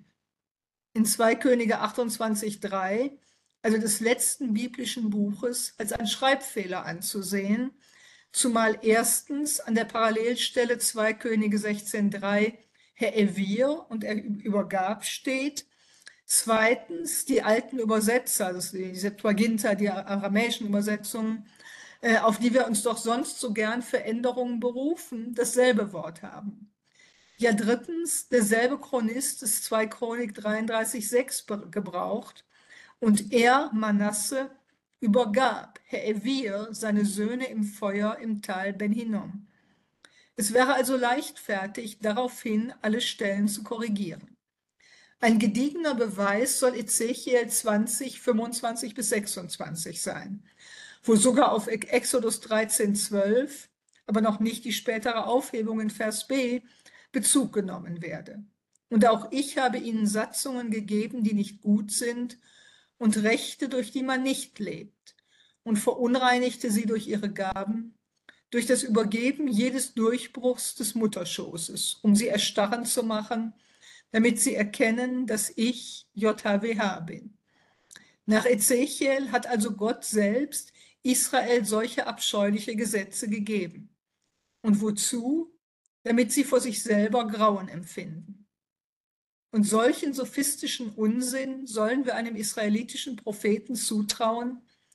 Könige 28,3, also des letzten biblischen Buches, als ein Schreibfehler anzusehen, zumal erstens an der Parallelstelle 2 Könige 16,3 Heevir und er übergab steht, zweitens die alten Übersetzer, also die Septuaginta, die aramäischen Übersetzungen, auf die wir uns doch sonst so gern für Änderungen berufen, dasselbe Wort haben. Ja, drittens, derselbe Chronist ist 2 Chronik 33,6 gebraucht, und er, Manasse, übergab Heevir seine Söhne im Feuer im Tal Ben Hinnom. Es wäre also leichtfertig, daraufhin alle Stellen zu korrigieren. Ein gediegener Beweis soll Ezechiel 20, 25 bis 26 sein, wo sogar auf Exodus 13, 12, aber noch nicht die spätere Aufhebung in Vers b, Bezug genommen werde. Und auch ich habe ihnen Satzungen gegeben, die nicht gut sind, und Rechte, durch die man nicht lebt, und verunreinigte sie durch ihre Gaben, durch das Übergeben jedes Durchbruchs des Mutterschoßes, um sie erstarren zu machen, damit sie erkennen, dass ich JHWH bin. Nach Ezechiel hat also Gott selbst Israel solche abscheuliche Gesetze gegeben. Und wozu? Damit sie vor sich selber Grauen empfinden. Und solchen sophistischen Unsinn sollen wir einem israelitischen Propheten zutrauen,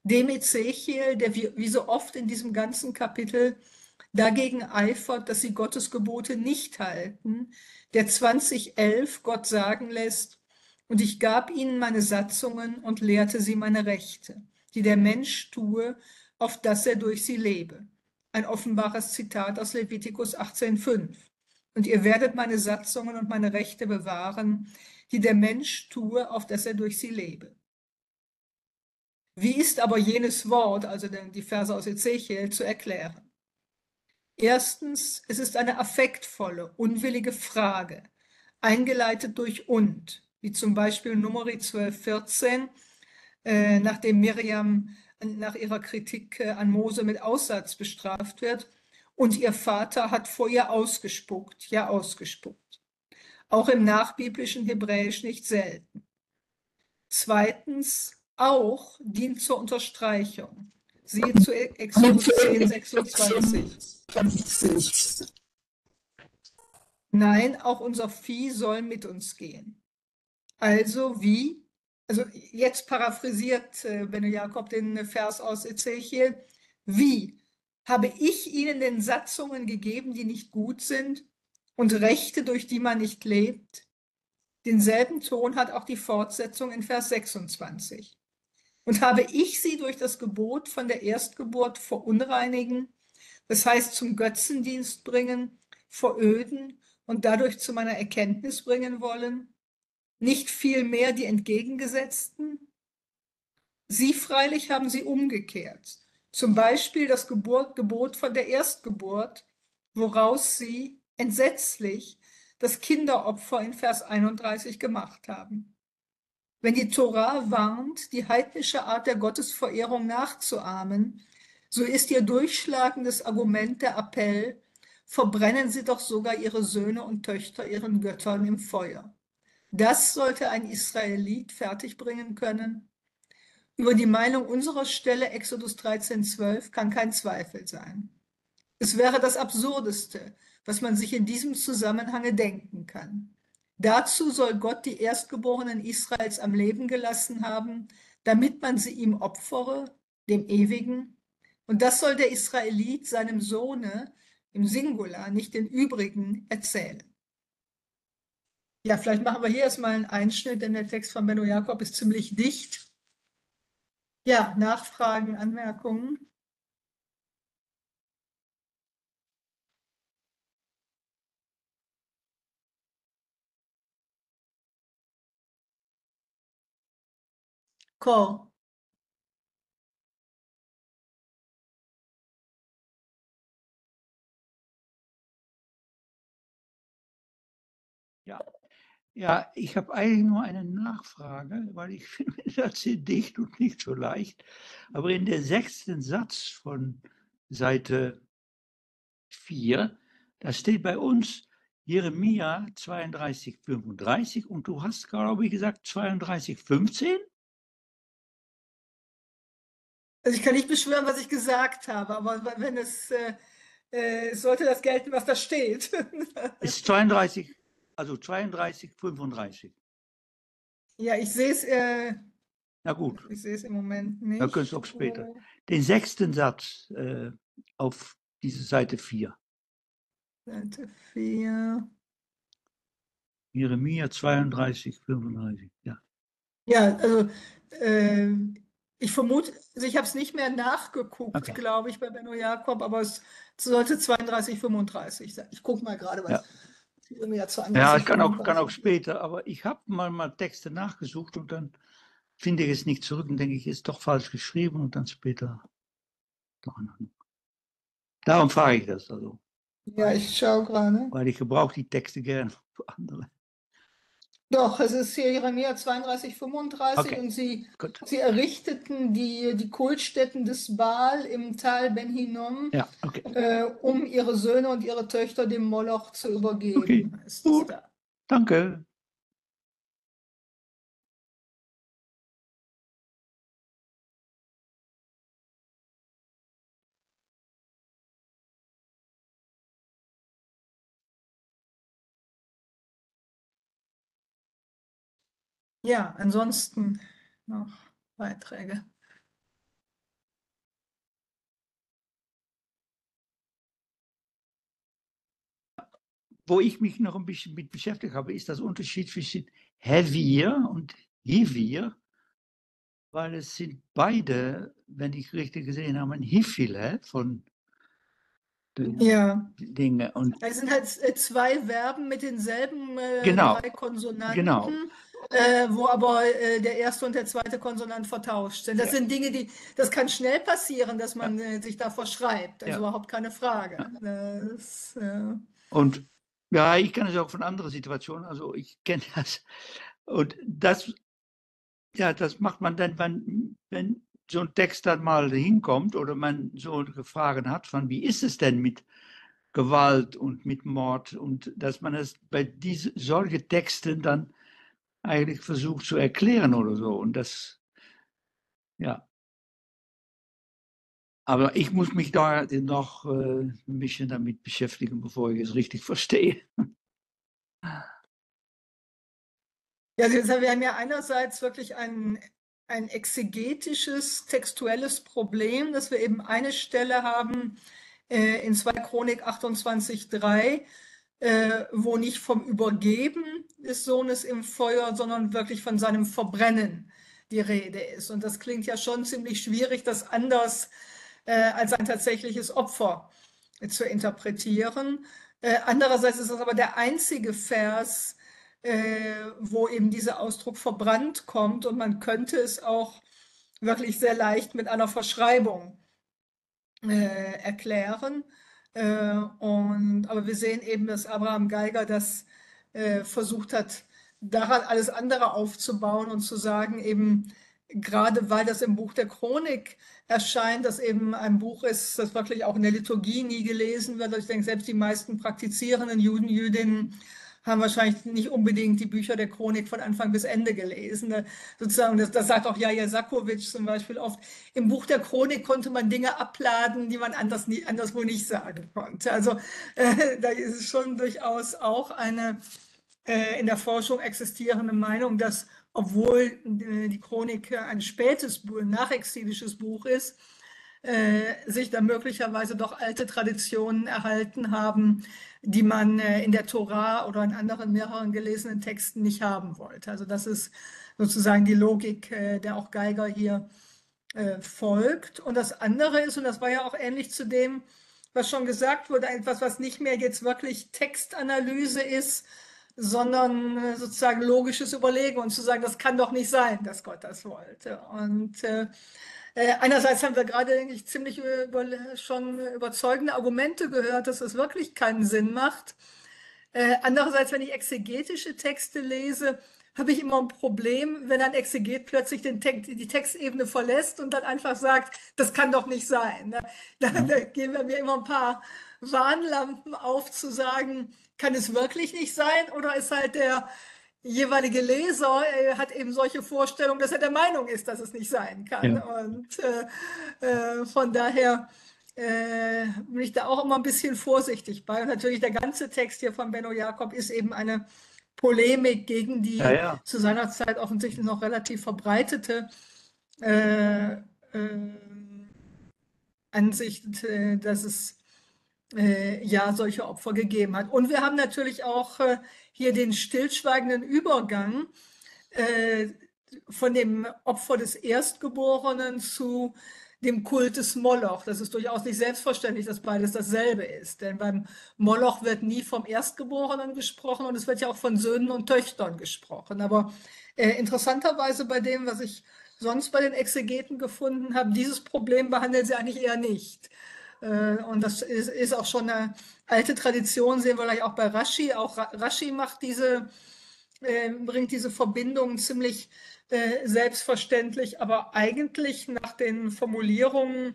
dem Ezechiel, der wie so oft in diesem ganzen Kapitel dagegen eifert, dass sie Gottes Gebote nicht halten, der 2011 Gott sagen lässt, und ich gab ihnen meine Satzungen und lehrte sie meine Rechte, die der Mensch tue, auf dass er durch sie lebe. Ein offenbares Zitat aus Levitikus 18,5. Und ihr werdet meine Satzungen und meine Rechte bewahren, die der Mensch tue, auf dass er durch sie lebe. Wie ist aber jenes Wort, also die Verse aus Ezechiel, zu erklären? Erstens, es ist eine affektvolle, unwillige Frage, eingeleitet durch und, wie zum Beispiel Numeri 12,14, nachdem Miriam nach ihrer Kritik an Mose mit Aussatz bestraft wird, und ihr Vater hat vor ihr ausgespuckt, ja ausgespuckt. Auch im nachbiblischen Hebräisch nicht selten. Zweitens, auch dient zur Unterstreichung. Siehe zu Exodus 10, 26. Nein, auch unser Vieh soll mit uns gehen. Also wie? Also jetzt paraphrasiert Benno Jakob den Vers aus Ezechiel. Wie? Habe ich ihnen den Satzungen gegeben, die nicht gut sind und Rechte, durch die man nicht lebt? Denselben Ton hat auch die Fortsetzung in Vers 26. Und habe ich sie durch das Gebot von der Erstgeburt verunreinigen, das heißt zum Götzendienst bringen, veröden und dadurch zu meiner Erkenntnis bringen wollen? Nicht vielmehr die Entgegengesetzten? Sie freilich haben sie umgekehrt. Zum Beispiel das Gebot von der Erstgeburt, woraus sie entsetzlich das Kinderopfer in Vers 31 gemacht haben. Wenn die Tora warnt, die heidnische Art der Gottesverehrung nachzuahmen, so ist ihr durchschlagendes Argument der Appell, verbrennen sie doch sogar ihre Söhne und Töchter ihren Göttern im Feuer. Das sollte ein Israelit fertigbringen können. Über die Meinung unserer Stelle Exodus 13,12 kann kein Zweifel sein. Es wäre das Absurdeste, was man sich in diesem Zusammenhange denken kann. Dazu soll Gott die Erstgeborenen Israels am Leben gelassen haben, damit man sie ihm opfere, dem Ewigen. Und das soll der Israelit seinem Sohne im Singular, nicht den übrigen, erzählen. Ja, vielleicht machen wir hier erstmal einen Einschnitt, denn der Text von Benno Jakob ist ziemlich dicht. Ja, Nachfragen, Anmerkungen? Cor. Ja. Ja, ich habe eigentlich nur eine Nachfrage, weil ich finde das sehr dicht und nicht so leicht. Aber in der 6. Satz von Seite 4, da steht bei uns Jeremia 32, 35 und du hast, glaube ich, gesagt 32, 15? Also ich kann nicht beschwören, was ich gesagt habe, aber wenn sollte das gelten, was da steht. Ist 32, also 32, 35. Ja, ich sehe es, Na gut, ich sehe es im Moment dann nicht. könntest du auch später. Den 6. Satz auf diese Seite 4. Seite 4. Jeremia 32, 35, ja. Ja, also ich vermute, also ich habe es nicht mehr nachgeguckt, Okay. glaube ich, bei Benno Jakob, aber es sollte 32, 35 sein. Ich gucke mal gerade, was Ja. Jeremia 32, Ja, ich kann auch 35. später, aber ich habe mal Texte nachgesucht und dann finde ich es nicht zurück und denke ich, ist doch falsch geschrieben und dann später doch noch. Darum frage ich das also, Ja, ich schaue gerade. weil ich gebrauche die Texte gerne für andere. Doch, es ist hier Jeremia 32, 35 Okay, und gut. sie errichteten die Kultstätten des Baal im Tal Ben Hinnom, Ja, okay. um ihre Söhne und ihre Töchter dem Moloch zu übergeben. Okay, Ist es gut. da. Danke. Ja, ansonsten noch Beiträge. wo ich mich noch ein bisschen mit beschäftigt habe, ist das Unterschied zwischen heavier und heavier, weil es sind beide, wenn ich richtig gesehen habe, ein Hifil von den Ja, Dingen. Und es sind halt zwei Verben mit denselben genau, drei Konsonanten, genau. wo aber der erste und der zweite Konsonant vertauscht sind. Das Ja. sind Dinge, das kann schnell passieren, dass Ja. man sich da verschreibt. Also Ja. überhaupt keine Frage. Ja. Und ja, ich kenne es auch von anderen Situationen. Also ich kenne das. Und das, ja, das macht man dann, wenn so ein Text dann mal hinkommt oder man so Fragen hat von, wie ist es denn mit Gewalt und mit Mord, und dass man es bei solchen Texten dann eigentlich versucht zu erklären oder so. Und das, ja. Aber ich muss mich da noch ein bisschen damit beschäftigen, bevor ich es richtig verstehe. Ja, also wir haben ja einerseits wirklich ein exegetisches, textuelles Problem, dass wir eben eine Stelle haben in 2 Chronik 28,3, wo nicht vom Übergeben des Sohnes im Feuer, sondern wirklich von seinem Verbrennen die Rede ist. Und das klingt ja schon ziemlich schwierig, das anders als ein tatsächliches Opfer zu interpretieren. Andererseits ist das aber der einzige Vers, wo eben dieser Ausdruck verbrannt kommt, und man könnte es auch wirklich sehr leicht mit einer Verschreibung erklären. Aber wir sehen eben, dass Abraham Geiger das versucht hat, daran alles andere aufzubauen und zu sagen, eben gerade weil das im Buch der Chronik erscheint, dass eben ein Buch ist, das wirklich auch in der Liturgie nie gelesen wird. Also ich denke, selbst die meisten praktizierenden Juden, Jüdinnen haben wahrscheinlich nicht unbedingt die Bücher der Chronik von Anfang bis Ende gelesen. Sozusagen, das sagt auch Jaja Sakowitsch zum Beispiel oft. Im Buch der Chronik konnte man Dinge abladen, die man anderswo nicht sagen konnte. Also da ist es schon durchaus auch eine in der Forschung existierende Meinung, dass, obwohl die Chronik ein spätes, nachexilisches Buch ist, sich da möglicherweise doch alte Traditionen erhalten haben, die man in der Tora oder in anderen mehreren gelesenen Texten nicht haben wollte. Also das ist sozusagen die Logik, der auch Geiger hier folgt. Und das andere ist, und das war ja auch ähnlich zu dem, was schon gesagt wurde, etwas, was nicht mehr jetzt wirklich Textanalyse ist, sondern sozusagen logisches Überlegen und zu sagen, das kann doch nicht sein, dass Gott das wollte. Und einerseits haben wir gerade eigentlich ziemlich schon überzeugende Argumente gehört, dass das wirklich keinen Sinn macht. Andererseits, wenn ich exegetische Texte lese, habe ich immer ein Problem, wenn ein Exeget plötzlich die Textebene verlässt und dann einfach sagt, das kann doch nicht sein. Da gehen bei mir immer ein paar Warnlampen auf, zu sagen, kann es wirklich nicht sein, oder ist halt der jeweilige Leser hat eben solche Vorstellungen, dass er der Meinung ist, dass es nicht sein kann. Ja. Und von daher bin ich da auch immer ein bisschen vorsichtig bei. Und natürlich der ganze Text hier von Benno Jakob ist eben eine Polemik gegen die zu seiner Zeit offensichtlich noch relativ verbreitete Ansicht, dass es ja solche Opfer gegeben hat. Und wir haben natürlich auch hier den stillschweigenden Übergang von dem Opfer des Erstgeborenen zu dem Kult des Moloch. Das ist durchaus nicht selbstverständlich, dass beides dasselbe ist. Denn beim Moloch wird nie vom Erstgeborenen gesprochen, und es wird ja auch von Söhnen und Töchtern gesprochen. Aber interessanterweise bei dem, was ich sonst bei den Exegeten gefunden habe, dieses Problem behandelt sie eigentlich eher nicht. Und das ist auch schon eine alte Tradition, sehen wir gleich auch bei Rashi. Auch Rashi bringt diese Verbindungen ziemlich selbstverständlich, aber eigentlich nach den Formulierungen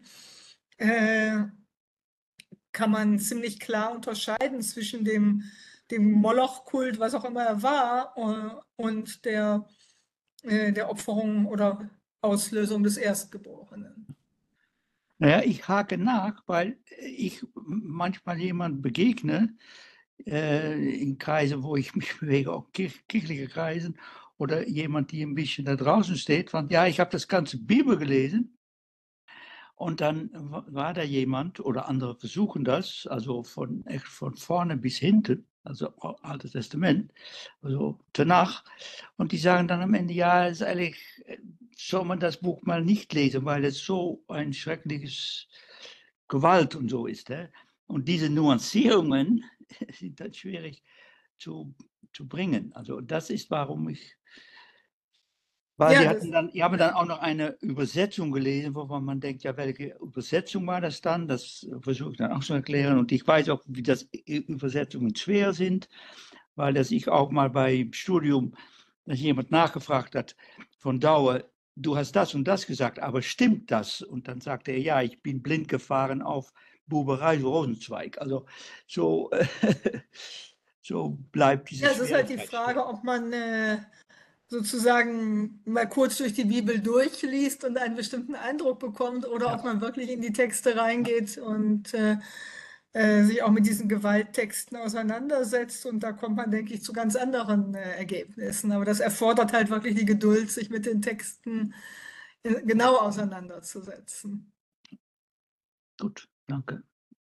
kann man ziemlich klar unterscheiden zwischen dem Moloch-Kult, was auch immer er war, und der Opferung oder Auslösung des Erstgeborenen. Naja, ich hake nach, weil ich manchmal jemand begegne, in Kreisen, wo ich mich bewege, auch kirchliche Kreisen, oder jemand, die ein bisschen da draußen steht, von, ja, ich habe das ganze Bibel gelesen, und dann war da jemand, oder andere versuchen das, also von vorne bis hinten, also Altes Testament, also Tanach. Und die sagen dann am Ende, ja, es ist eigentlich, soll man das Buch mal nicht lesen, weil es so ein schreckliches Gewalt und so ist. Und diese Nuancierungen sind dann schwierig zu bringen. Also das ist, warum ich, weil Ja, die haben dann auch noch eine Übersetzung gelesen, wovon man denkt, ja, welche Übersetzung war das dann? Das versuche ich dann auch zu erklären. Und ich weiß auch, wie das Übersetzungen schwer sind, weil das ich auch mal beim Studium, dass jemand nachgefragt hat von Dauer, du hast das und das gesagt, aber stimmt das? Und dann sagte er, ja, ich bin blind gefahren auf Buberei Rosenzweig. Also so, so bleibt diese ja, es ist halt die Schwierigkeit Frage, stehen. ob man sozusagen mal kurz durch die Bibel durchliest und einen bestimmten Eindruck bekommt oder ob Ja. man wirklich in die Texte reingeht und sich auch mit diesen Gewalttexten auseinandersetzt. Und da kommt man, denke ich, zu ganz anderen Ergebnissen. Aber das erfordert halt wirklich die Geduld, sich mit den Texten genau auseinanderzusetzen. Gut, danke.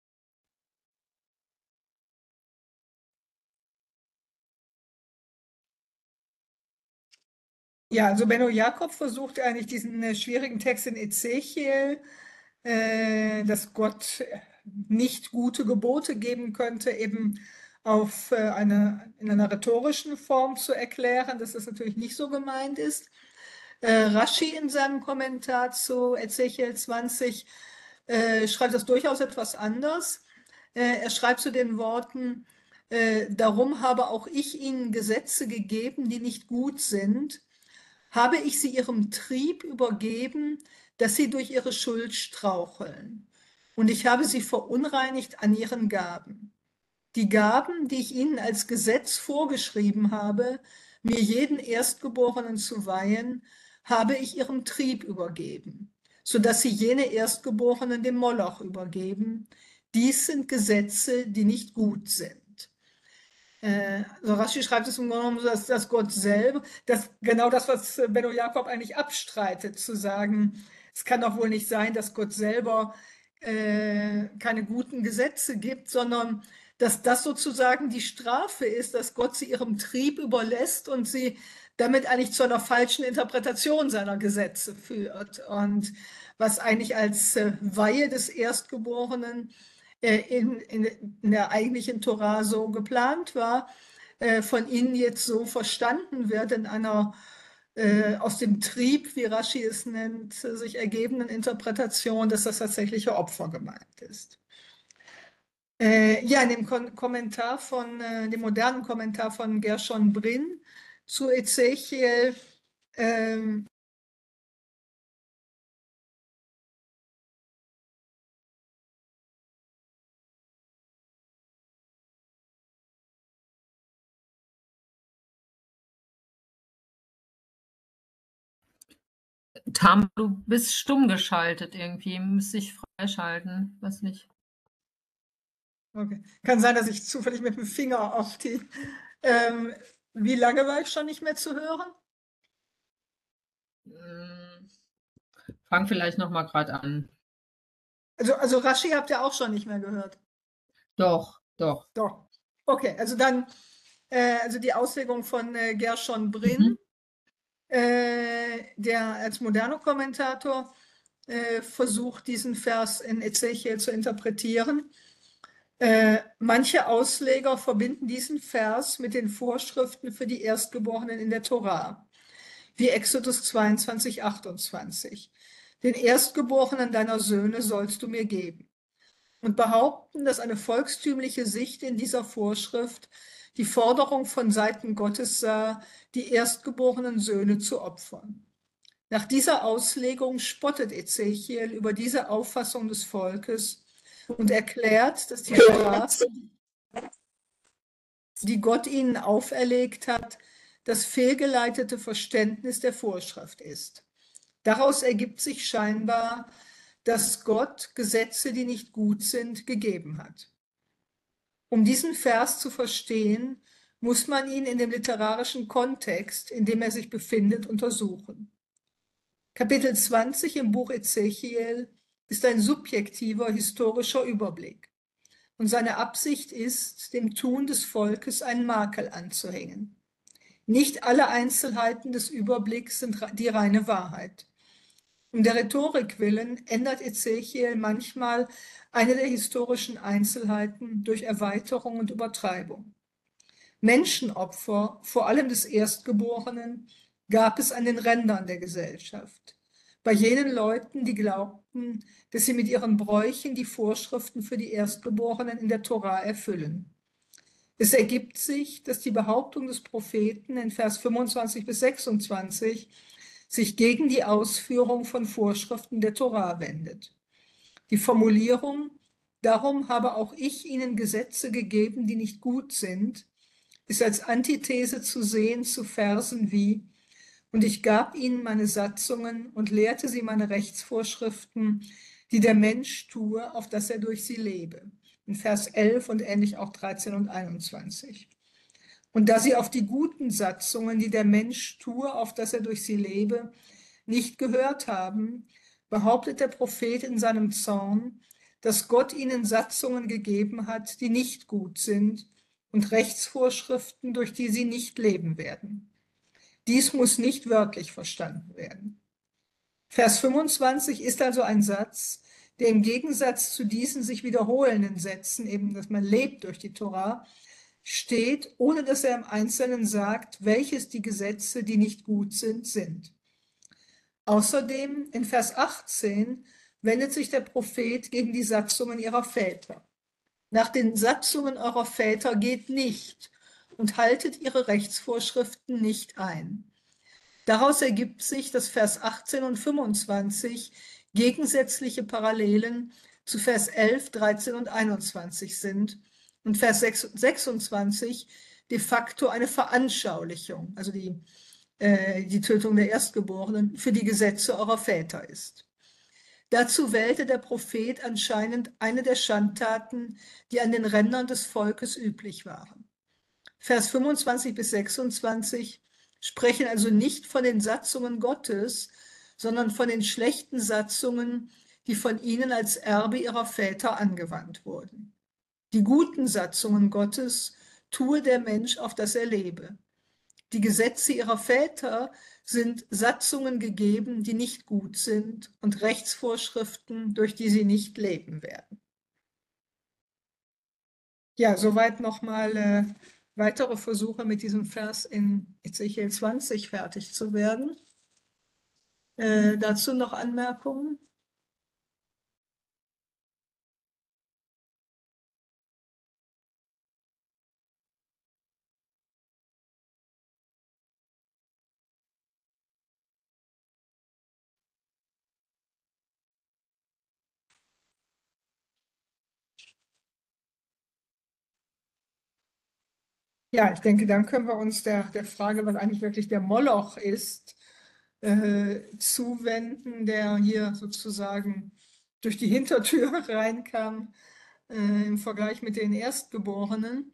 Ja, also Benno Jakob versucht eigentlich diesen schwierigen Text in Ezechiel, dass Gott nicht gute Gebote geben könnte, eben in einer rhetorischen Form zu erklären, dass das natürlich nicht so gemeint ist. Rashi in seinem Kommentar zu Ezechiel 20 schreibt das durchaus etwas anders. Er schreibt zu den Worten, darum habe auch ich ihnen Gesetze gegeben, die nicht gut sind, habe ich sie ihrem Trieb übergeben, dass sie durch ihre Schuld straucheln. Und ich habe sie verunreinigt an ihren Gaben. Die Gaben, die ich ihnen als Gesetz vorgeschrieben habe, mir jeden Erstgeborenen zu weihen, habe ich ihrem Trieb übergeben, sodass sie jene Erstgeborenen dem Moloch übergeben. Dies sind Gesetze, die nicht gut sind. Also Rashi schreibt es im Grunde genommen, dass Gott selber, genau das, was Benno Jakob eigentlich abstreitet, zu sagen, es kann doch wohl nicht sein, dass Gott selber keine guten Gesetze gibt, sondern dass das sozusagen die Strafe ist, dass Gott sie ihrem Trieb überlässt und sie damit eigentlich zu einer falschen Interpretation seiner Gesetze führt. Und was eigentlich als Weihe des Erstgeborenen in der eigentlichen Tora so geplant war, von ihnen jetzt so verstanden wird in einer aus dem Trieb, wie Rashi es nennt, sich ergebenden Interpretation, dass das tatsächliche Opfer gemeint ist. Ja, in dem Kommentar dem modernen Kommentar von Gershon Brin zu Ezechiel Tam, du bist stumm geschaltet irgendwie, müsste ich freischalten, weiß nicht. Okay. Kann sein, dass ich zufällig mit dem Finger auf die. Wie lange war ich schon nicht mehr zu hören? Fang vielleicht noch mal gerade an. Also Rashi habt ihr auch schon nicht mehr gehört. Doch. Doch. Okay, also dann also die Auslegung von Gershon Brin, der als moderner Kommentator versucht, diesen Vers in Ezechiel zu interpretieren. Manche Ausleger verbinden diesen Vers mit den Vorschriften für die Erstgeborenen in der Tora, wie Exodus 22, 28. Den Erstgeborenen deiner Söhne sollst du mir geben. Und behaupten, dass eine volkstümliche Sicht in dieser Vorschrift die Forderung von Seiten Gottes sah, die erstgeborenen Söhne zu opfern. Nach dieser Auslegung spottet Ezechiel über diese Auffassung des Volkes und erklärt, dass die Strafe, die Gott ihnen auferlegt hat, das fehlgeleitete Verständnis der Vorschrift ist. Daraus ergibt sich scheinbar, dass Gott Gesetze, die nicht gut sind, gegeben hat. Um diesen Vers zu verstehen, muss man ihn in dem literarischen Kontext, in dem er sich befindet, untersuchen. Kapitel 20 im Buch Ezechiel ist ein subjektiver historischer Überblick. und seine Absicht ist, dem Tun des Volkes einen Makel anzuhängen. Nicht alle Einzelheiten des Überblicks sind die reine Wahrheit. Um der Rhetorik willen ändert Ezechiel manchmal eine der historischen Einzelheiten durch Erweiterung und Übertreibung. Menschenopfer, vor allem des Erstgeborenen, gab es an den Rändern der Gesellschaft. Bei jenen Leuten, die glaubten, dass sie mit ihren Bräuchen die Vorschriften für die Erstgeborenen in der Tora erfüllen. Es ergibt sich, dass die Behauptung des Propheten in Vers 25 bis 26 sich gegen die Ausführung von Vorschriften der Tora wendet. Die Formulierung, darum habe auch ich ihnen Gesetze gegeben, die nicht gut sind, ist als Antithese zu sehen zu Versen wie: Und ich gab ihnen meine Satzungen und lehrte sie meine Rechtsvorschriften, die der Mensch tue, auf dass er durch sie lebe. In Vers 11 und ähnlich auch 13 und 21. Und da sie auf die guten Satzungen, die der Mensch tue, auf dass er durch sie lebe, nicht gehört haben, behauptet der Prophet in seinem Zorn, dass Gott ihnen Satzungen gegeben hat, die nicht gut sind, und Rechtsvorschriften, durch die sie nicht leben werden. Dies muss nicht wörtlich verstanden werden. Vers 25 ist also ein Satz, der im Gegensatz zu diesen sich wiederholenden Sätzen, eben dass man lebt durch die Tora, steht, ohne dass er im Einzelnen sagt, welches die Gesetze, die nicht gut sind, sind. Außerdem in Vers 18 wendet sich der Prophet gegen die Satzungen ihrer Väter. Nach den Satzungen eurer Väter geht nicht und haltet ihre Rechtsvorschriften nicht ein. Daraus ergibt sich, dass Vers 18 und 25 gegensätzliche Parallelen zu Vers 11, 13 und 21 sind und Vers 26 de facto eine Veranschaulichung, also die Tötung der Erstgeborenen, für die Gesetze eurer Väter ist. Dazu wählte der Prophet anscheinend eine der Schandtaten, die an den Rändern des Volkes üblich waren. Vers 25 bis 26 sprechen also nicht von den Satzungen Gottes, sondern von den schlechten Satzungen, die von ihnen als Erbe ihrer Väter angewandt wurden. Die guten Satzungen Gottes tue der Mensch, auf dass er lebe. Die Gesetze ihrer Väter sind Satzungen gegeben, die nicht gut sind, und Rechtsvorschriften, durch die sie nicht leben werden. Ja, soweit nochmal weitere Versuche mit diesem Vers in Ezechiel 20 fertig zu werden. Dazu noch Anmerkungen? Ja, ich denke, dann können wir uns der Frage, was eigentlich wirklich der Moloch ist, zuwenden, der hier sozusagen durch die Hintertür reinkam im Vergleich mit den Erstgeborenen.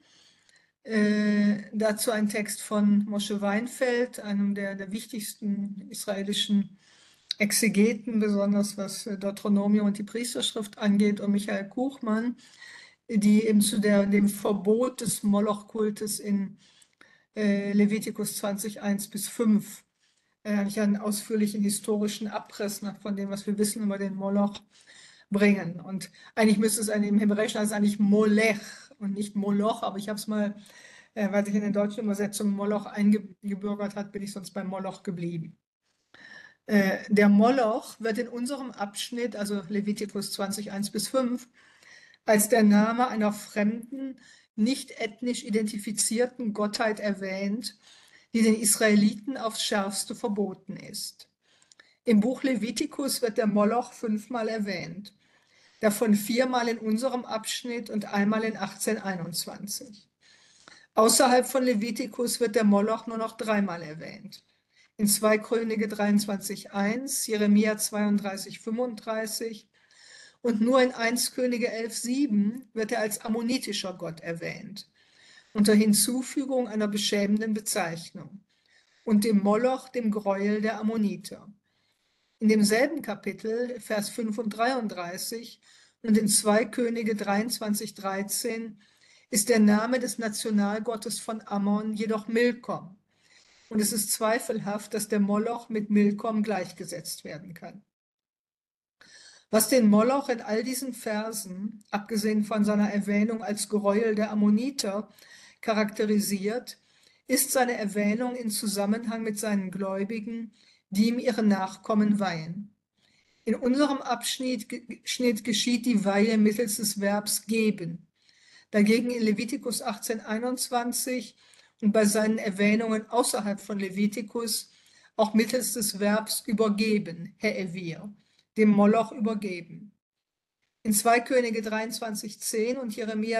Dazu ein Text von Moshe Weinfeld, einem der wichtigsten israelischen Exegeten, besonders was Deuteronomium und die Priesterschrift angeht, und Michael Kuchmann, die eben zu dem Verbot des Moloch-Kultes in Levitikus 20, 1 bis 5 eigentlich einen ausführlichen historischen Abriss von dem, was wir wissen über den Moloch, bringen. Und eigentlich müsste es im Hebräischen heißt eigentlich Molech und nicht Moloch, aber ich habe es mal, weil sich in der deutschen Übersetzung Moloch eingebürgert hat, bin ich sonst bei Moloch geblieben. Der Moloch wird in unserem Abschnitt, also Levitikus 20, 1 bis 5, als der Name einer fremden, nicht ethnisch identifizierten Gottheit erwähnt, die den Israeliten aufs Schärfste verboten ist. Im Buch Levitikus wird der Moloch 5-mal erwähnt, davon 4-mal in unserem Abschnitt und einmal in 1821. Außerhalb von Levitikus wird der Moloch nur noch 3-mal erwähnt. In 2 Könige 23,1, Jeremia 32,35 und nur in 1 Könige 11,7 wird er als ammonitischer Gott erwähnt, unter Hinzufügung einer beschämenden Bezeichnung, und dem Moloch, dem Gräuel der Ammoniter. In demselben Kapitel, Vers 5 und 33, Und in 2 Könige 23,13 ist der Name des Nationalgottes von Ammon jedoch Milkom. Und es ist zweifelhaft, dass der Moloch mit Milkom gleichgesetzt werden kann. Was den Moloch in all diesen Versen, abgesehen von seiner Erwähnung als Gräuel der Ammoniter, charakterisiert, ist seine Erwähnung in Zusammenhang mit seinen Gläubigen, die ihm ihre Nachkommen weihen. In unserem Abschnitt geschieht die Weihe mittels des Verbs geben. Dagegen in Levitikus 18,21 und bei seinen Erwähnungen außerhalb von Levitikus auch mittels des Verbs übergeben, He'evir, dem Moloch übergeben. In 2 Könige 23,10 und Jeremia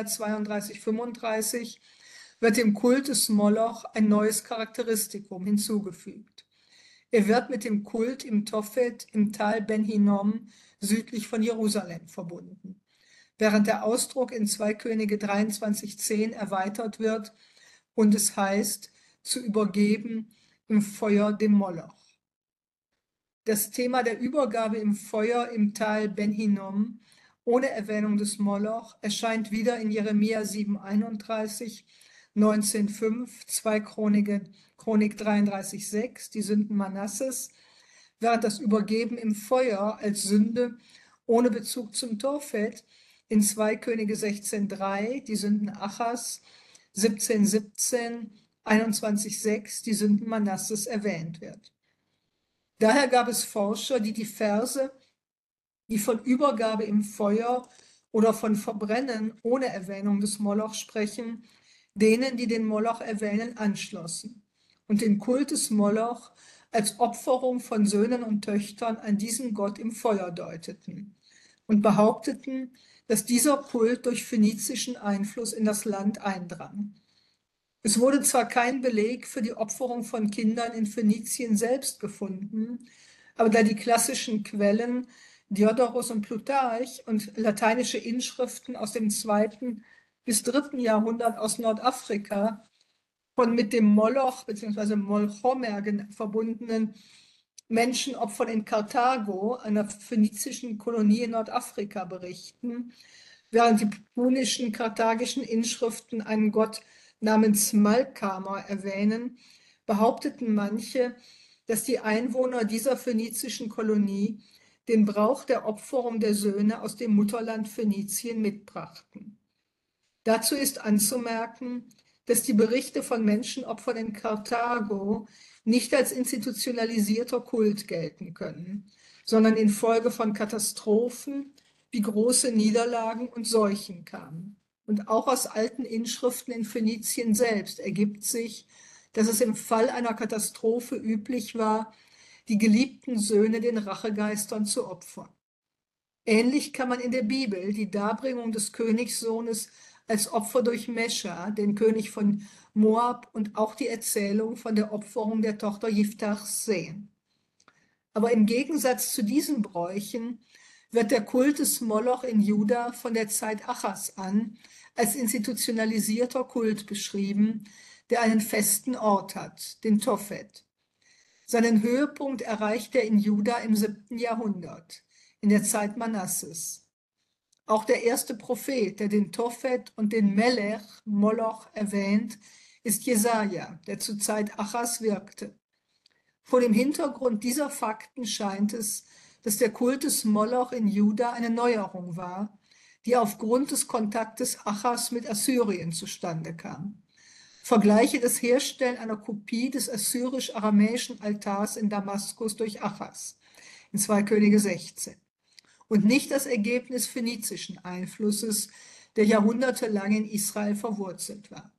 32,35 wird dem Kult des Moloch ein neues Charakteristikum hinzugefügt. Er wird mit dem Kult im Tophet im Tal Ben Hinnom südlich von Jerusalem verbunden, während der Ausdruck in 2 Könige 23,10 erweitert wird und es heißt, zu übergeben im Feuer dem Moloch. Das Thema der Übergabe im Feuer im Tal Ben Hinnom ohne Erwähnung des Moloch erscheint wieder in Jeremia 7,31, 19,5, 2 Chronik 33,6, die Sünden Manasses, während das Übergeben im Feuer als Sünde ohne Bezug zum Tophet in 2 Könige 16,3, die Sünden Achas, 17,17, 21,6, die Sünden Manasses erwähnt wird. Daher gab es Forscher, die die Verse, die von Übergabe im Feuer oder von Verbrennen ohne Erwähnung des Moloch sprechen, denen, die den Moloch erwähnen, anschlossen und den Kult des Moloch als Opferung von Söhnen und Töchtern an diesen Gott im Feuer deuteten und behaupteten, dass dieser Kult durch phönizischen Einfluss in das Land eindrang. Es wurde zwar kein Beleg für die Opferung von Kindern in Phönizien selbst gefunden, aber da die klassischen Quellen Diodorus und Plutarch und lateinische Inschriften aus dem 2. bis 3. Jahrhundert aus Nordafrika von mit dem Moloch bzw. Molchomer verbundenen Menschenopfern in Karthago, einer phönizischen Kolonie in Nordafrika, berichten, während die punischen karthagischen Inschriften einen Gott namens Malkamer erwähnen, behaupteten manche, dass die Einwohner dieser phönizischen Kolonie den Brauch der Opferung der Söhne aus dem Mutterland Phönizien mitbrachten. Dazu ist anzumerken, dass die Berichte von Menschenopfern in Karthago nicht als institutionalisierter Kult gelten können, sondern infolge von Katastrophen wie große Niederlagen und Seuchen kamen. Und auch aus alten Inschriften in Phönizien selbst ergibt sich, dass es im Fall einer Katastrophe üblich war, die geliebten Söhne den Rachegeistern zu opfern. Ähnlich kann man in der Bibel die Darbringung des Königssohnes als Opfer durch Mescha, den König von Moab, und auch die Erzählung von der Opferung der Tochter Jiftachs sehen. Aber im Gegensatz zu diesen Bräuchen wird der Kult des Moloch in Juda von der Zeit Achas an als institutionalisierter Kult beschrieben, der einen festen Ort hat, den Tophet. Seinen Höhepunkt erreicht er in Juda im 7. Jahrhundert, in der Zeit Manasses. Auch der erste Prophet, der den Tophet und den Melech, Moloch, erwähnt, ist Jesaja, der zur Zeit Achas wirkte. Vor dem Hintergrund dieser Fakten scheint es, dass der Kult des Moloch in Juda eine Neuerung war, die aufgrund des Kontaktes Achas mit Assyrien zustande kam. Vergleiche das Herstellen einer Kopie des assyrisch-aramäischen Altars in Damaskus durch Achas in 2 Könige 16 und nicht das Ergebnis phönizischen Einflusses, der jahrhundertelang in Israel verwurzelt war.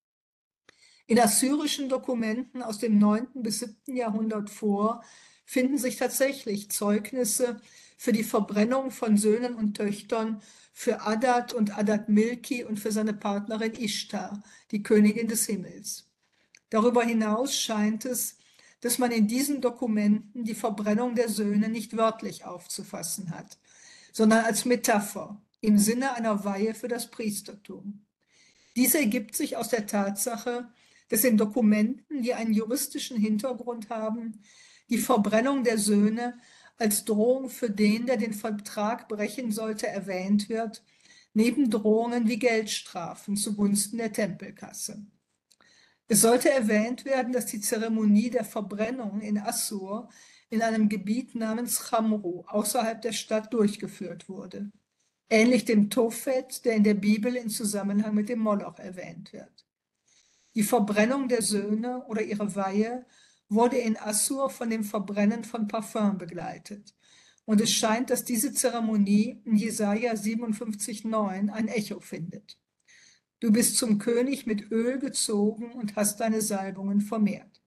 In assyrischen Dokumenten aus dem 9. bis 7. Jahrhundert vor finden sich tatsächlich Zeugnisse für die Verbrennung von Söhnen und Töchtern für Adad und Adad-Milki und für seine Partnerin Ishtar, die Königin des Himmels. Darüber hinaus scheint es, dass man in diesen Dokumenten die Verbrennung der Söhne nicht wörtlich aufzufassen hat, sondern als Metapher im Sinne einer Weihe für das Priestertum. Dies ergibt sich aus der Tatsache, dass in Dokumenten, die einen juristischen Hintergrund haben, die Verbrennung der Söhne als Drohung für den, der den Vertrag brechen sollte, erwähnt wird, neben Drohungen wie Geldstrafen zugunsten der Tempelkasse. Es sollte erwähnt werden, dass die Zeremonie der Verbrennung in Assur in einem Gebiet namens Chamru außerhalb der Stadt durchgeführt wurde, ähnlich dem Tophet, der in der Bibel in Zusammenhang mit dem Moloch erwähnt wird. Die Verbrennung der Söhne oder ihre Weihe wurde in Assur von dem Verbrennen von Parfüm begleitet. Und es scheint, dass diese Zeremonie in Jesaja 57,9 ein Echo findet. Du bist zum König mit Öl gezogen und hast deine Salbungen vermehrt.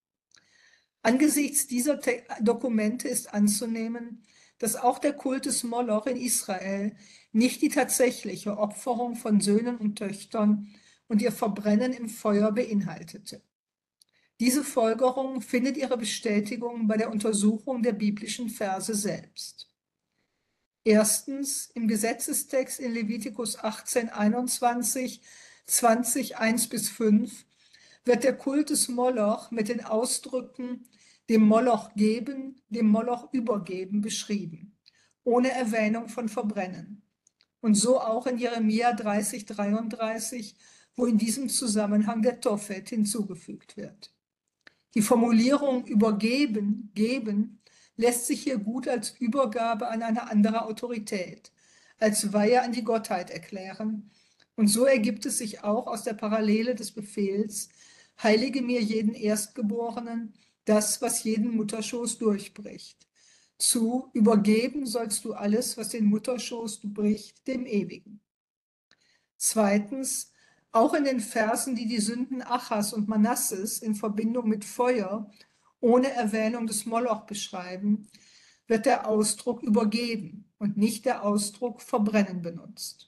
Angesichts dieser Dokumente ist anzunehmen, dass auch der Kult des Moloch in Israel nicht die tatsächliche Opferung von Söhnen und Töchtern und ihr Verbrennen im Feuer beinhaltete. Diese Folgerung findet ihre Bestätigung bei der Untersuchung der biblischen Verse selbst. Erstens, im Gesetzestext in Levitikus 18, 21, 20, 1-5 wird der Kult des Moloch mit den Ausdrücken dem Moloch geben, dem Moloch übergeben beschrieben, ohne Erwähnung von Verbrennen. Und so auch in Jeremia 30, 33, wo in diesem Zusammenhang der Tophet hinzugefügt wird. Die Formulierung übergeben, geben, lässt sich hier gut als Übergabe an eine andere Autorität, als Weihe an die Gottheit erklären. Und so ergibt es sich auch aus der Parallele des Befehls, heilige mir jeden Erstgeborenen, das, was jeden Mutterschoß durchbricht. Zu übergeben sollst du alles, was den Mutterschoß bricht, dem Ewigen. Zweitens, auch in den Versen, die die Sünden Achas und Manasses in Verbindung mit Feuer ohne Erwähnung des Moloch beschreiben, wird der Ausdruck übergeben und nicht der Ausdruck verbrennen benutzt.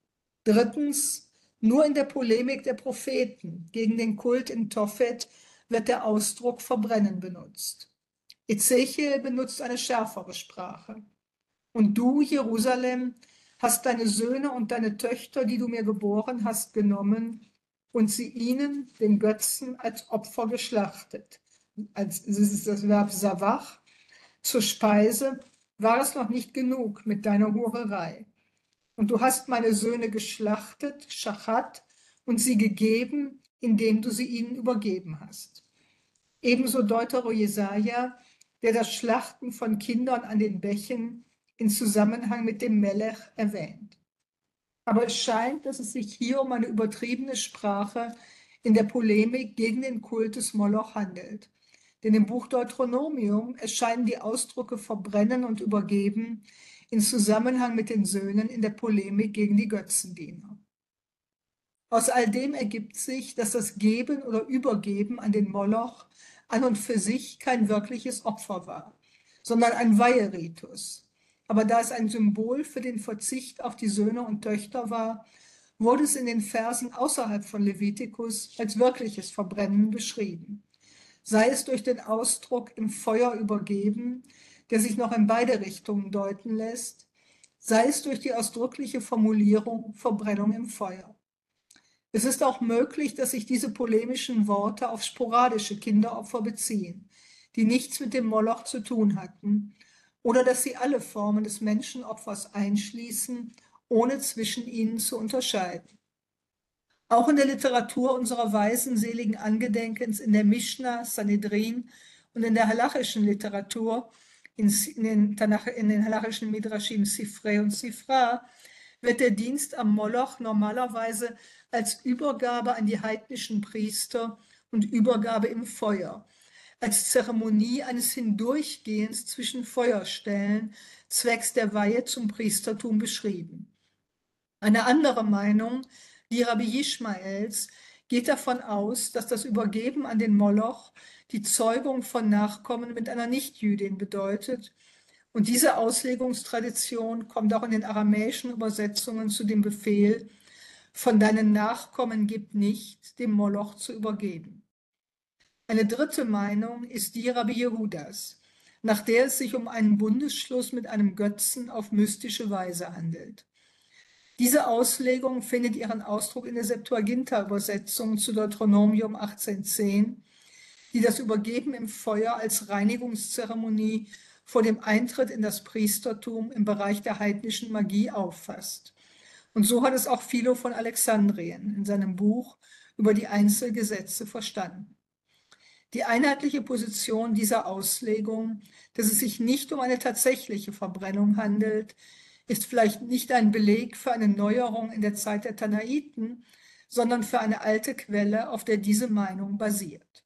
Drittens, nur in der Polemik der Propheten gegen den Kult in Tophet wird der Ausdruck verbrennen benutzt. Ezechiel benutzt eine schärfere Sprache. Und du, Jerusalem, hast deine Söhne und deine Töchter, die du mir geboren hast, genommen und sie ihnen, den Götzen, als Opfer geschlachtet. Das ist das Verb Savach. Zur Speise war es noch nicht genug mit deiner Hurerei. Und du hast meine Söhne geschlachtet, Schachat, und sie gegeben, indem du sie ihnen übergeben hast. Ebenso Deutero Jesaja, der das Schlachten von Kindern an den Bächen in Zusammenhang mit dem Melech erwähnt. Aber es scheint, dass es sich hier um eine übertriebene Sprache in der Polemik gegen den Kult des Moloch handelt. Denn im Buch Deuteronomium erscheinen die Ausdrücke verbrennen und übergeben in Zusammenhang mit den Söhnen in der Polemik gegen die Götzendiener. Aus all dem ergibt sich, dass das Geben oder Übergeben an den Moloch an und für sich kein wirkliches Opfer war, sondern ein Weiheritus. Aber da es ein Symbol für den Verzicht auf die Söhne und Töchter war, wurde es in den Versen außerhalb von Levitikus als wirkliches Verbrennen beschrieben. Sei es durch den Ausdruck im Feuer übergeben, der sich noch in beide Richtungen deuten lässt, sei es durch die ausdrückliche Formulierung Verbrennung im Feuer. Es ist auch möglich, dass sich diese polemischen Worte auf sporadische Kinderopfer beziehen, die nichts mit dem Moloch zu tun hatten, oder dass sie alle Formen des Menschenopfers einschließen, ohne zwischen ihnen zu unterscheiden. Auch in der Literatur unserer weisen seligen Angedenkens in der Mischna, Sanhedrin und in der halachischen Literatur, in den halachischen Midrashim Sifrei und Sifra, wird der Dienst am Moloch normalerweise als Übergabe an die heidnischen Priester und Übergabe im Feuer, als Zeremonie eines Hindurchgehens zwischen Feuerstellen zwecks der Weihe zum Priestertum beschrieben. Eine andere Meinung, die Rabbi Ishmaels, geht davon aus, dass das Übergeben an den Moloch die Zeugung von Nachkommen mit einer Nichtjüdin bedeutet. Und diese Auslegungstradition kommt auch in den aramäischen Übersetzungen zu dem Befehl, von deinen Nachkommen gib nicht, dem Moloch zu übergeben. Eine dritte Meinung ist die Rabbi Jehudas, nach der es sich um einen Bundesschluss mit einem Götzen auf mystische Weise handelt. Diese Auslegung findet ihren Ausdruck in der Septuaginta-Übersetzung zu Deuteronomium 18,10, die das Übergeben im Feuer als Reinigungszeremonie vor dem Eintritt in das Priestertum im Bereich der heidnischen Magie auffasst. Und so hat es auch Philo von Alexandrien in seinem Buch über die Einzelgesetze verstanden. Die einheitliche Position dieser Auslegung, dass es sich nicht um eine tatsächliche Verbrennung handelt, ist vielleicht nicht ein Beleg für eine Neuerung in der Zeit der Tanaiten, sondern für eine alte Quelle, auf der diese Meinung basiert.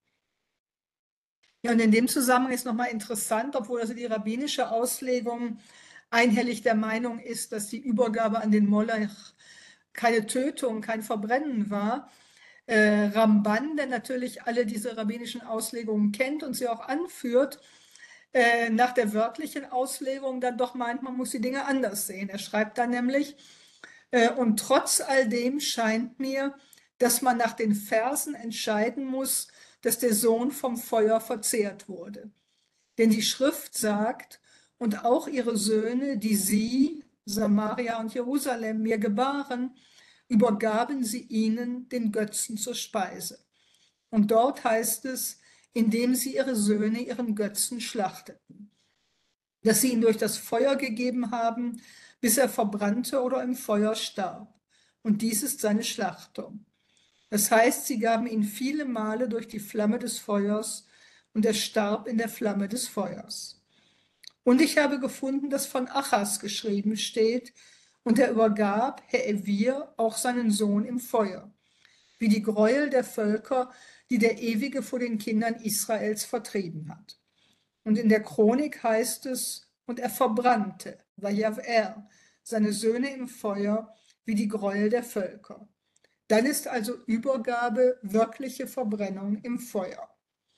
Ja, und in dem Zusammenhang ist nochmal interessant, obwohl also die rabbinische Auslegung einhellig der Meinung ist, dass die Übergabe an den Molech keine Tötung, kein Verbrennen war. Ramban, der natürlich alle diese rabbinischen Auslegungen kennt und sie auch anführt, nach der wörtlichen Auslegung dann doch meint, man muss die Dinge anders sehen. Er schreibt dann nämlich, und trotz all dem scheint mir, dass man nach den Versen entscheiden muss, dass der Sohn vom Feuer verzehrt wurde. Denn die Schrift sagt, und auch ihre Söhne, die sie, Samaria und Jerusalem, mir gebaren, übergaben sie ihnen den Götzen zur Speise. Und dort heißt es, indem sie ihre Söhne ihren Götzen schlachteten, dass sie ihn durch das Feuer gegeben haben, bis er verbrannte oder im Feuer starb. Und dies ist seine Schlachtung. Das heißt, sie gaben ihn viele Male durch die Flamme des Feuers und er starb in der Flamme des Feuers. Und ich habe gefunden, dass von Achas geschrieben steht, und er übergab, Herr Evir, auch seinen Sohn im Feuer, wie die Gräuel der Völker, die der Ewige vor den Kindern Israels vertrieben hat. Und in der Chronik heißt es, und er verbrannte, Vayav-er, seine Söhne im Feuer, wie die Gräuel der Völker. Dann ist also Übergabe wirkliche Verbrennung im Feuer.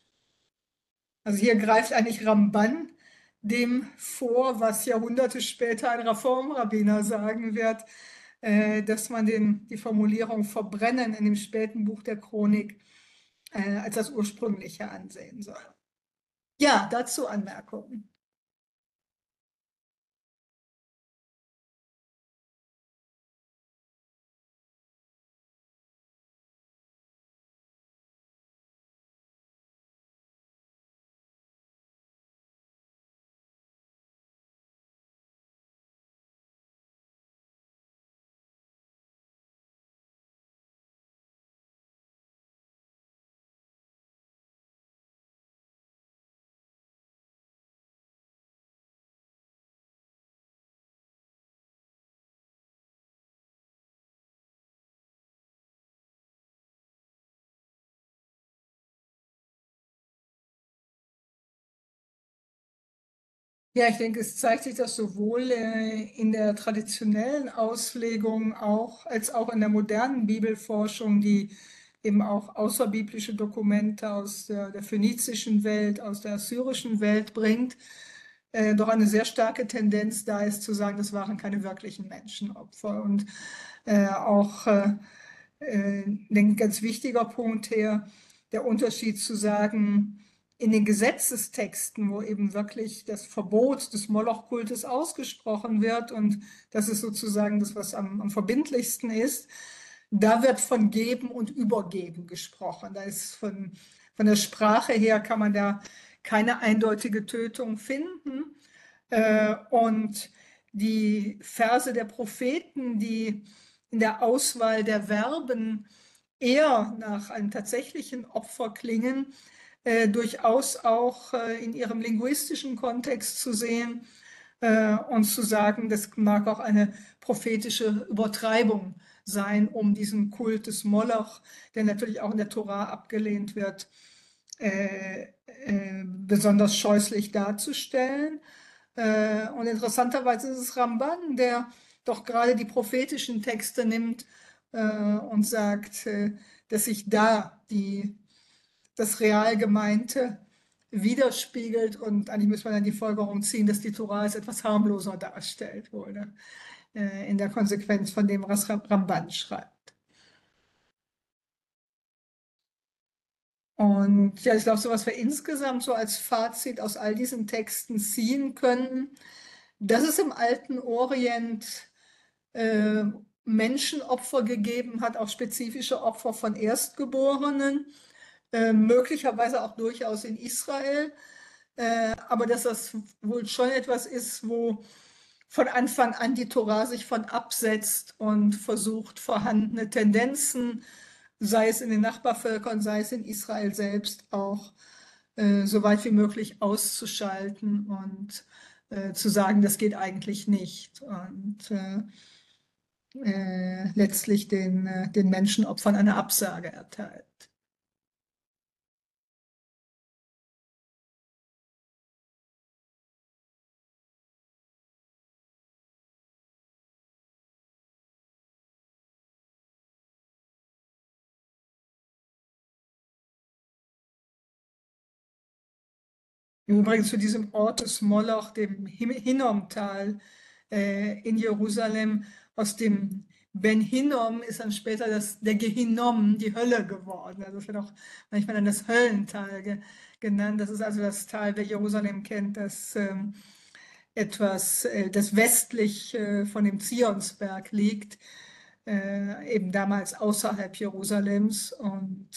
Also hier greift eigentlich Ramban dem vor, was Jahrhunderte später ein Reformrabbiner sagen wird, dass man die Formulierung verbrennen in dem späten Buch der Chronik als das ursprüngliche ansehen soll. Ja, dazu Anmerkungen. Ja, ich denke, es zeigt sich das sowohl in der traditionellen Auslegung als auch in der modernen Bibelforschung, die eben auch außerbiblische Dokumente aus der phönizischen Welt, aus der assyrischen Welt bringt, doch eine sehr starke Tendenz da ist zu sagen, das waren keine wirklichen Menschenopfer. Und auch ein ganz wichtiger Punkt hier, der Unterschied zu sagen, in den Gesetzestexten, wo eben wirklich das Verbot des Molochkultes ausgesprochen wird, und das ist sozusagen das, was am verbindlichsten ist, da wird von Geben und Übergeben gesprochen. Da ist von der Sprache her kann man da keine eindeutige Tötung finden. Und die Verse der Propheten, die in der Auswahl der Verben eher nach einem tatsächlichen Opfer klingen, durchaus auch in ihrem linguistischen Kontext zu sehen und zu sagen, das mag auch eine prophetische Übertreibung sein, um diesen Kult des Moloch, der natürlich auch in der Tora abgelehnt wird, besonders scheußlich darzustellen. Und interessanterweise ist es Ramban, der doch gerade die prophetischen Texte nimmt und sagt, dass sich da das real Gemeinte widerspiegelt, und eigentlich muss man dann die Folgerung ziehen, dass die Tora als etwas harmloser darstellt wurde, in der Konsequenz von dem, was Ramban schreibt. Und ja, ich glaube, so was wir insgesamt so als Fazit aus all diesen Texten ziehen können, dass es im alten Orient Menschenopfer gegeben hat, auch spezifische Opfer von Erstgeborenen, möglicherweise auch durchaus in Israel, aber dass das wohl schon etwas ist, wo von Anfang an die Tora sich von absetzt und versucht, vorhandene Tendenzen, sei es in den Nachbarvölkern, sei es in Israel selbst, auch so weit wie möglich auszuschalten und zu sagen, das geht eigentlich nicht. Und letztlich den Menschenopfern eine Absage erteilt. Übrigens zu diesem Ort des Moloch, dem Hinnomtal in Jerusalem, aus dem Ben Hinnom ist dann später der Gehinnom, die Hölle geworden. Also es wird auch manchmal dann das Höllental genannt. Das ist also das Tal, wer Jerusalem kennt, das das westlich von dem Zionsberg liegt, eben damals außerhalb Jerusalems. Und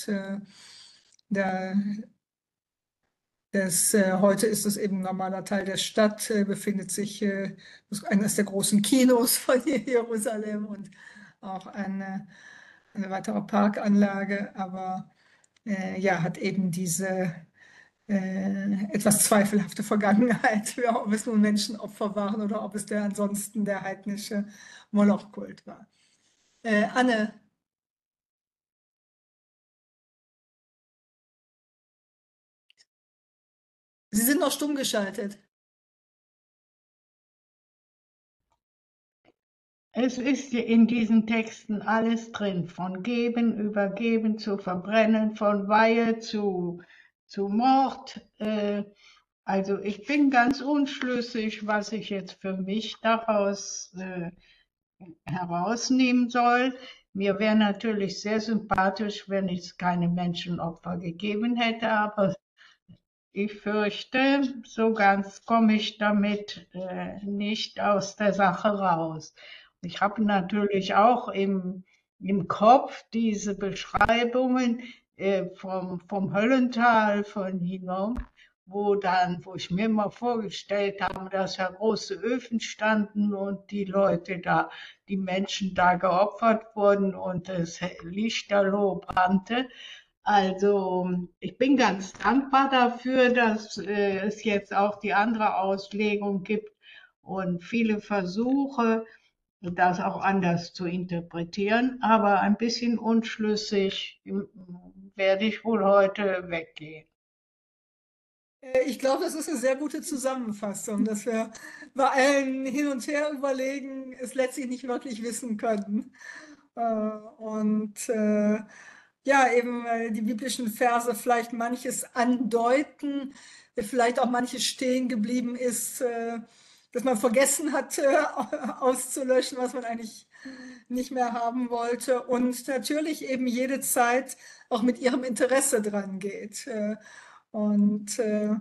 heute ist es eben ein normaler Teil der Stadt, befindet sich eines der großen Kinos von Jerusalem und auch eine weitere Parkanlage, aber ja, hat eben diese etwas zweifelhafte Vergangenheit, ob es nun Menschenopfer waren oder ob es ansonsten der heidnische Molochkult war. Anne. Sie sind noch stumm geschaltet. Es ist in diesen Texten alles drin, von Geben, Übergeben zu Verbrennen, von Weihe zu Mord. Also ich bin ganz unschlüssig, was ich jetzt für mich daraus herausnehmen soll. Mir wäre natürlich sehr sympathisch, wenn es keine Menschenopfer gegeben hätte, aber ich fürchte, so ganz komme ich damit nicht aus der Sache raus. Ich habe natürlich auch im Kopf diese Beschreibungen vom Höllental von Hinnom, wo ich mir immer vorgestellt habe, dass da große Öfen standen und die Menschen da geopfert wurden und das Lichterloh brannte. Also ich bin ganz dankbar dafür, dass es jetzt auch die andere Auslegung gibt und viele Versuche, das auch anders zu interpretieren. Aber ein bisschen unschlüssig werde ich wohl heute weggehen. Ich glaube, das ist eine sehr gute Zusammenfassung, dass wir bei allen Hin- und Her-Überlegen es letztlich nicht wirklich wissen können. Und ja, eben die biblischen Verse vielleicht manches andeuten, vielleicht auch manches stehen geblieben ist, dass man vergessen hat auszulöschen, was man eigentlich nicht mehr haben wollte. Und natürlich eben jede Zeit auch mit ihrem Interesse dran geht. Und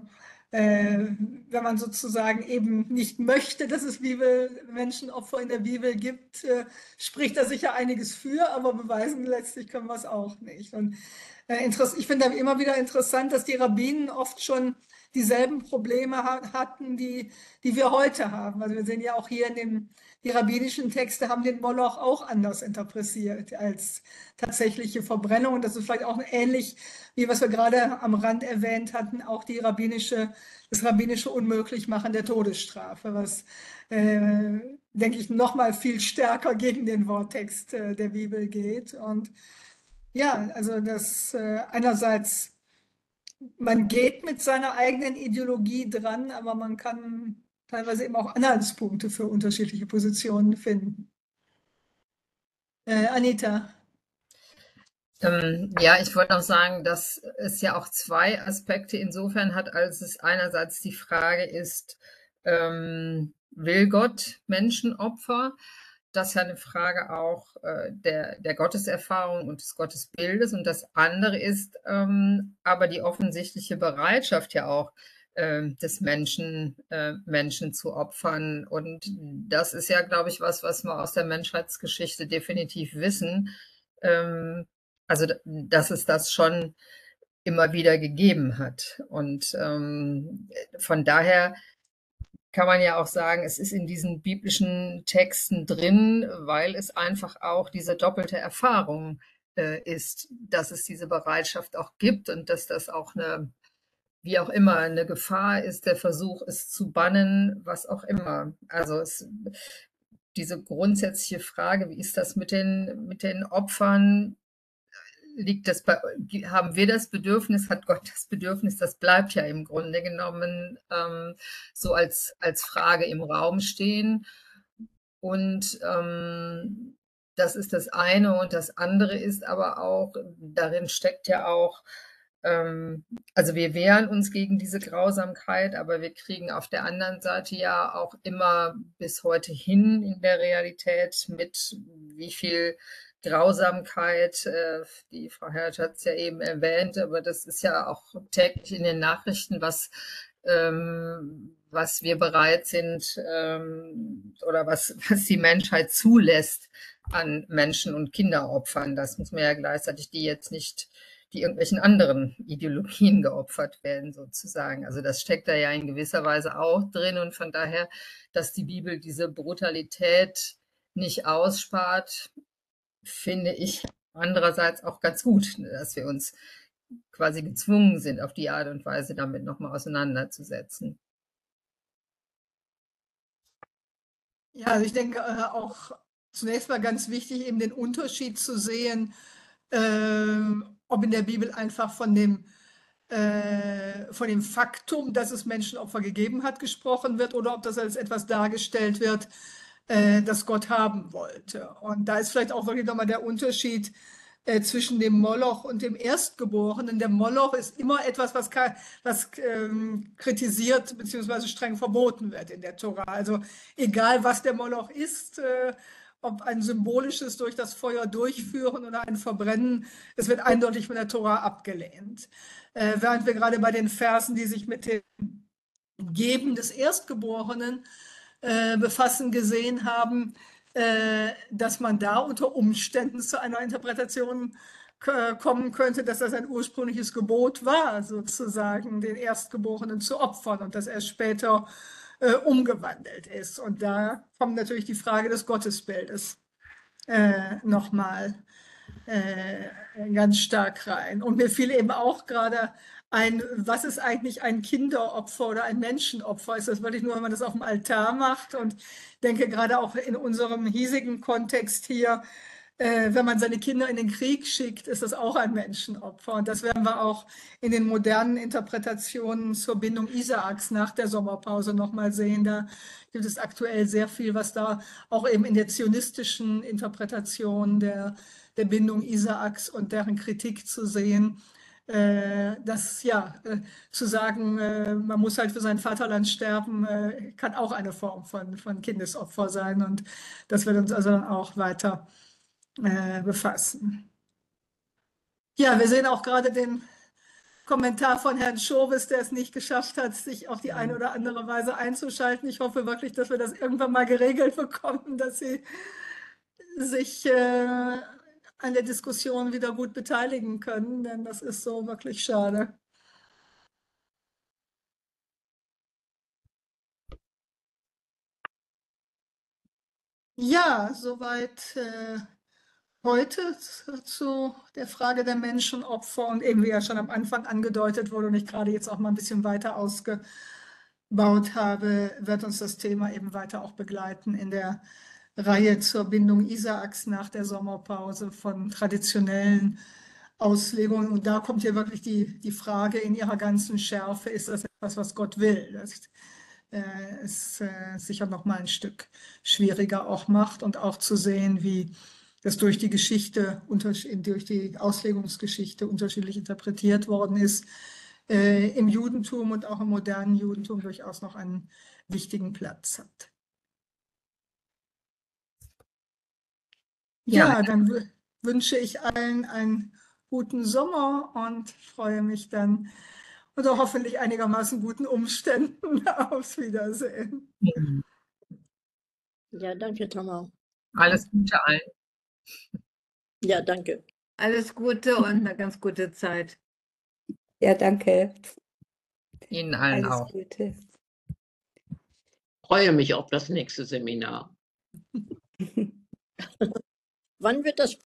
wenn man sozusagen eben nicht möchte, dass es Menschenopfer in der Bibel gibt, spricht da sicher einiges für, aber beweisen letztlich können wir es auch nicht. Und ich finde immer wieder interessant, dass die Rabbinen oft schon dieselben Probleme hatten, die wir heute haben. Also wir sehen ja auch hier die rabbinischen Texte haben den Moloch auch anders interpretiert als tatsächliche Verbrennung. Und das ist vielleicht auch ähnlich, wie was wir gerade am Rand erwähnt hatten, auch das rabbinische Unmöglichmachen der Todesstrafe, was, denke ich, noch mal viel stärker gegen den Worttext der Bibel geht. Und ja, also das einerseits, man geht mit seiner eigenen Ideologie dran, aber man kann teilweise eben auch Anhaltspunkte für unterschiedliche Positionen finden. Anita. Ja, ich wollte noch sagen, dass es ja auch zwei Aspekte insofern hat, als es einerseits die Frage ist, will Gott Menschenopfer? Das ist ja eine Frage auch der Gotteserfahrung und des Gottesbildes. Und das andere ist aber die offensichtliche Bereitschaft ja auch des Menschen zu opfern. Und das ist ja, glaube ich, was wir aus der Menschheitsgeschichte definitiv wissen. Also, dass es das schon immer wieder gegeben hat. Und von daher kann man ja auch sagen, es ist in diesen biblischen Texten drin, weil es einfach auch diese doppelte Erfahrung ist, dass es diese Bereitschaft auch gibt und dass das auch eine, wie auch immer, eine Gefahr ist, der Versuch, es zu bannen, was auch immer. Also diese grundsätzliche Frage, wie ist das mit den Opfern? Liegt das haben wir das Bedürfnis, hat Gott das Bedürfnis? Das bleibt ja im Grunde genommen so als Frage im Raum stehen. Und das ist das eine. Und das andere ist aber auch, darin steckt ja auch, also wir wehren uns gegen diese Grausamkeit, aber wir kriegen auf der anderen Seite ja auch immer bis heute hin in der Realität mit, wie viel Grausamkeit, die Frau Herrsch hat es ja eben erwähnt, aber das ist ja auch täglich in den Nachrichten, was wir bereit sind oder was die Menschheit zulässt an Menschen- und Kinderopfern. Das muss man ja gleichzeitig die jetzt nicht, die irgendwelchen anderen Ideologien geopfert werden, sozusagen. Also das steckt da ja in gewisser Weise auch drin und von daher, dass die Bibel diese Brutalität nicht ausspart, finde ich andererseits auch ganz gut, dass wir uns quasi gezwungen sind, auf die Art und Weise damit nochmal auseinanderzusetzen. Ja, also ich denke auch zunächst mal ganz wichtig, eben den Unterschied zu sehen, ob in der Bibel einfach von dem Faktum, dass es Menschenopfer gegeben hat, gesprochen wird oder ob das als etwas dargestellt wird, das Gott haben wollte. Und da ist vielleicht auch wirklich nochmal der Unterschied zwischen dem Moloch und dem Erstgeborenen. Der Moloch ist immer etwas, was kritisiert bzw. streng verboten wird in der Tora. Also egal, was der Moloch ist, ob ein symbolisches durch das Feuer durchführen oder ein Verbrennen, es wird eindeutig von der Tora abgelehnt. Während wir gerade bei den Versen, die sich mit dem Geben des Erstgeborenen befassen, gesehen haben, dass man da unter Umständen zu einer Interpretation kommen könnte, dass das ein ursprüngliches Gebot war, sozusagen den Erstgeborenen zu opfern und dass er später umgewandelt ist. Und da kommt natürlich die Frage des Gottesbildes nochmal ganz stark rein. Und mir fiel eben auch gerade ein, was ist eigentlich ein Kinderopfer oder ein Menschenopfer? Ist das wirklich nur, wenn man das auf dem Altar macht? Und denke gerade auch in unserem hiesigen Kontext hier, wenn man seine Kinder in den Krieg schickt, ist das auch ein Menschenopfer. Und das werden wir auch in den modernen Interpretationen zur Bindung Isaaks nach der Sommerpause nochmal sehen. Da gibt es aktuell sehr viel, was da auch eben in der zionistischen Interpretation der Bindung Isaaks und deren Kritik zu sehen, dass ja, zu sagen, man muss halt für sein Vaterland sterben, kann auch eine Form von Kindesopfer sein. Und das wird uns also dann auch weiter befassen. Ja, wir sehen auch gerade den Kommentar von Herrn Schovis, der es nicht geschafft hat, sich auf die eine oder andere Weise einzuschalten. Ich hoffe wirklich, dass wir das irgendwann mal geregelt bekommen, dass Sie sich an der Diskussion wieder gut beteiligen können, denn das ist so wirklich schade. Ja, soweit heute zu der Frage der Menschenopfer und eben wie ja schon am Anfang angedeutet wurde und ich gerade jetzt auch mal ein bisschen weiter ausgebaut habe, wird uns das Thema eben weiter auch begleiten in der Reihe zur Bindung Isaaks nach der Sommerpause von traditionellen Auslegungen. Und da kommt hier wirklich die Frage in ihrer ganzen Schärfe, ist das etwas, was Gott will? Das ist sicher noch mal ein Stück schwieriger auch macht und auch zu sehen, wie das durch die Geschichte, durch die Auslegungsgeschichte unterschiedlich interpretiert worden ist, im Judentum und auch im modernen Judentum durchaus noch einen wichtigen Platz hat. Ja, dann wünsche ich allen einen guten Sommer und freue mich dann unter hoffentlich einigermaßen guten Umständen aufs Wiedersehen. Ja, danke, Tamara. Alles Gute allen. Ja, danke. Alles Gute und eine ganz gute Zeit. Ja, danke. Ihnen allen Alles auch. Gute. Freue mich auf das nächste Seminar. Wann wird das